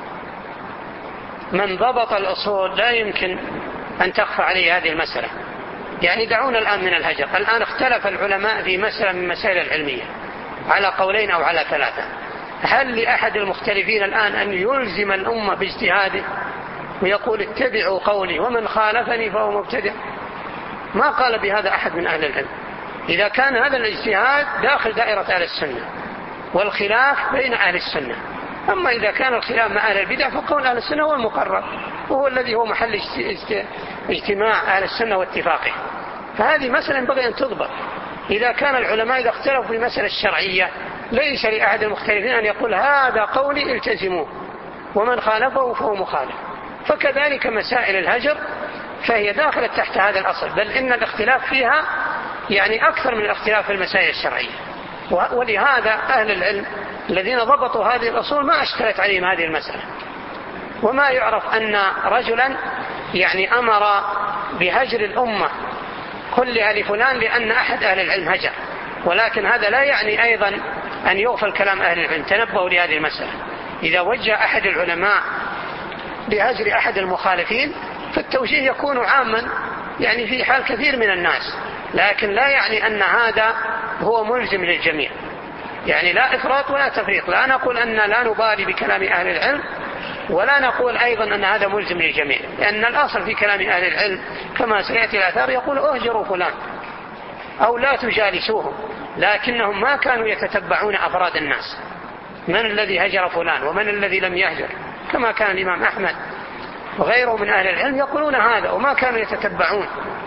من ضبط الأصول لا يمكن أن تخفى عليه هذه المسألة. يعني دعونا الآن من الهجر. الآن اختلف العلماء في مسألة من مسائل العلمية على قولين أو على ثلاثة، هل لأحد المختلفين الآن أن يلزم الأمة باجتهاده ويقول اتبعوا قولي ومن خالفني فهو مبتدع؟ ما قال بهذا أحد من أهل العلم. إذا كان هذا الاجتهاد داخل دائرة أهل السنة والخلاف بين أهل السنة، أما إذا كان الخلاف مع أهل البدع فقول أهل السنة هو المقرر وهو الذي هو محل اجتماع أهل السنة واتفاقه. فهذه مسألة ينبغي أن تضبط. إذا كان العلماء إذا اختلفوا في مسألة الشرعية ليس لأحد المختلفين أن يقول هذا قولي التزموه ومن خالفه فهو مخالف. فكذلك مسائل الهجر فهي داخلة تحت هذا الأصل، بل إن الاختلاف فيها يعني أكثر من الاختلاف في المسائل الشرعية. ولهذا أهل العلم الذين ضبطوا هذه الأصول ما أشكلت عليهم هذه المسألة. وما يعرف أن رجلا يعني أمر بهجر الأمة كلها لفلان لأن أحد أهل العلم هجر، ولكن هذا لا يعني أيضا أن يغفل كلام أهل العلم. تنبهوا لهذه المسألة. إذا وجه أحد العلماء بهجر أحد المخالفين فالتوجيه يكون عاما يعني في حال كثير من الناس، لكن لا يعني أن هذا هو ملزم للجميع. يعني لا إفراط ولا تفريط. لا نقول أن لا نبالي بكلام أهل العلم ولا نقول أيضا أن هذا ملزم للجميع، لأن الأصل في كلام أهل العلم كما سيأتي الآثار يقول أهجروا فلان أو لا تجالسوهم، لكنهم ما كانوا يتتبعون أفراد الناس من الذي هجر فلان ومن الذي لم يهجر، كما كان الإمام أحمد وغيره من أهل العلم يقولون هذا، وما كانوا يتتبعون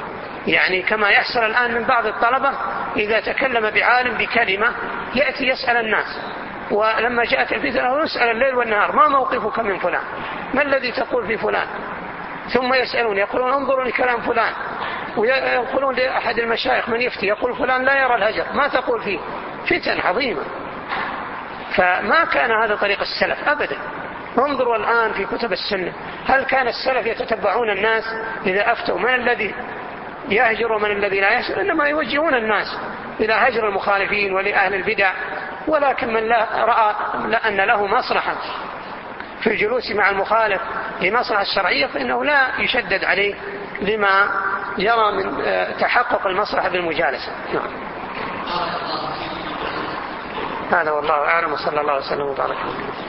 يعني كما يحصل الآن من بعض الطلبة إذا تكلم بعالم بكلمة يأتي يسأل الناس، ولما جاءت الفتنة يسأل الليل والنهار ما موقفك من فلان، ما الذي تقول في فلان، ثم يسألون يقولون انظروا لكلام فلان، ويقولون لأحد المشايخ من يفتي يقول فلان لا يرى الهجر ما تقول فيه. فتن عظيمة. فما كان هذا طريق السلف أبدا. انظروا الآن في كتب السنة، هل كان السلف يتتبعون الناس إذا أفتوا من الذي يهجر ومن الذي لا يهجر؟ إنما يوجهون الناس إلى هجر المخالفين ولأهل البدع، ولكن من لا رأى لأن له مصلحة في الجلوس مع المخالف لمصلحة الشرعية فإنه لا يشدد عليه لما يرى من تحقق المصلحة بالمجالسة. نعم. هذا والله أعلم، وصلى الله وسلم وبارك.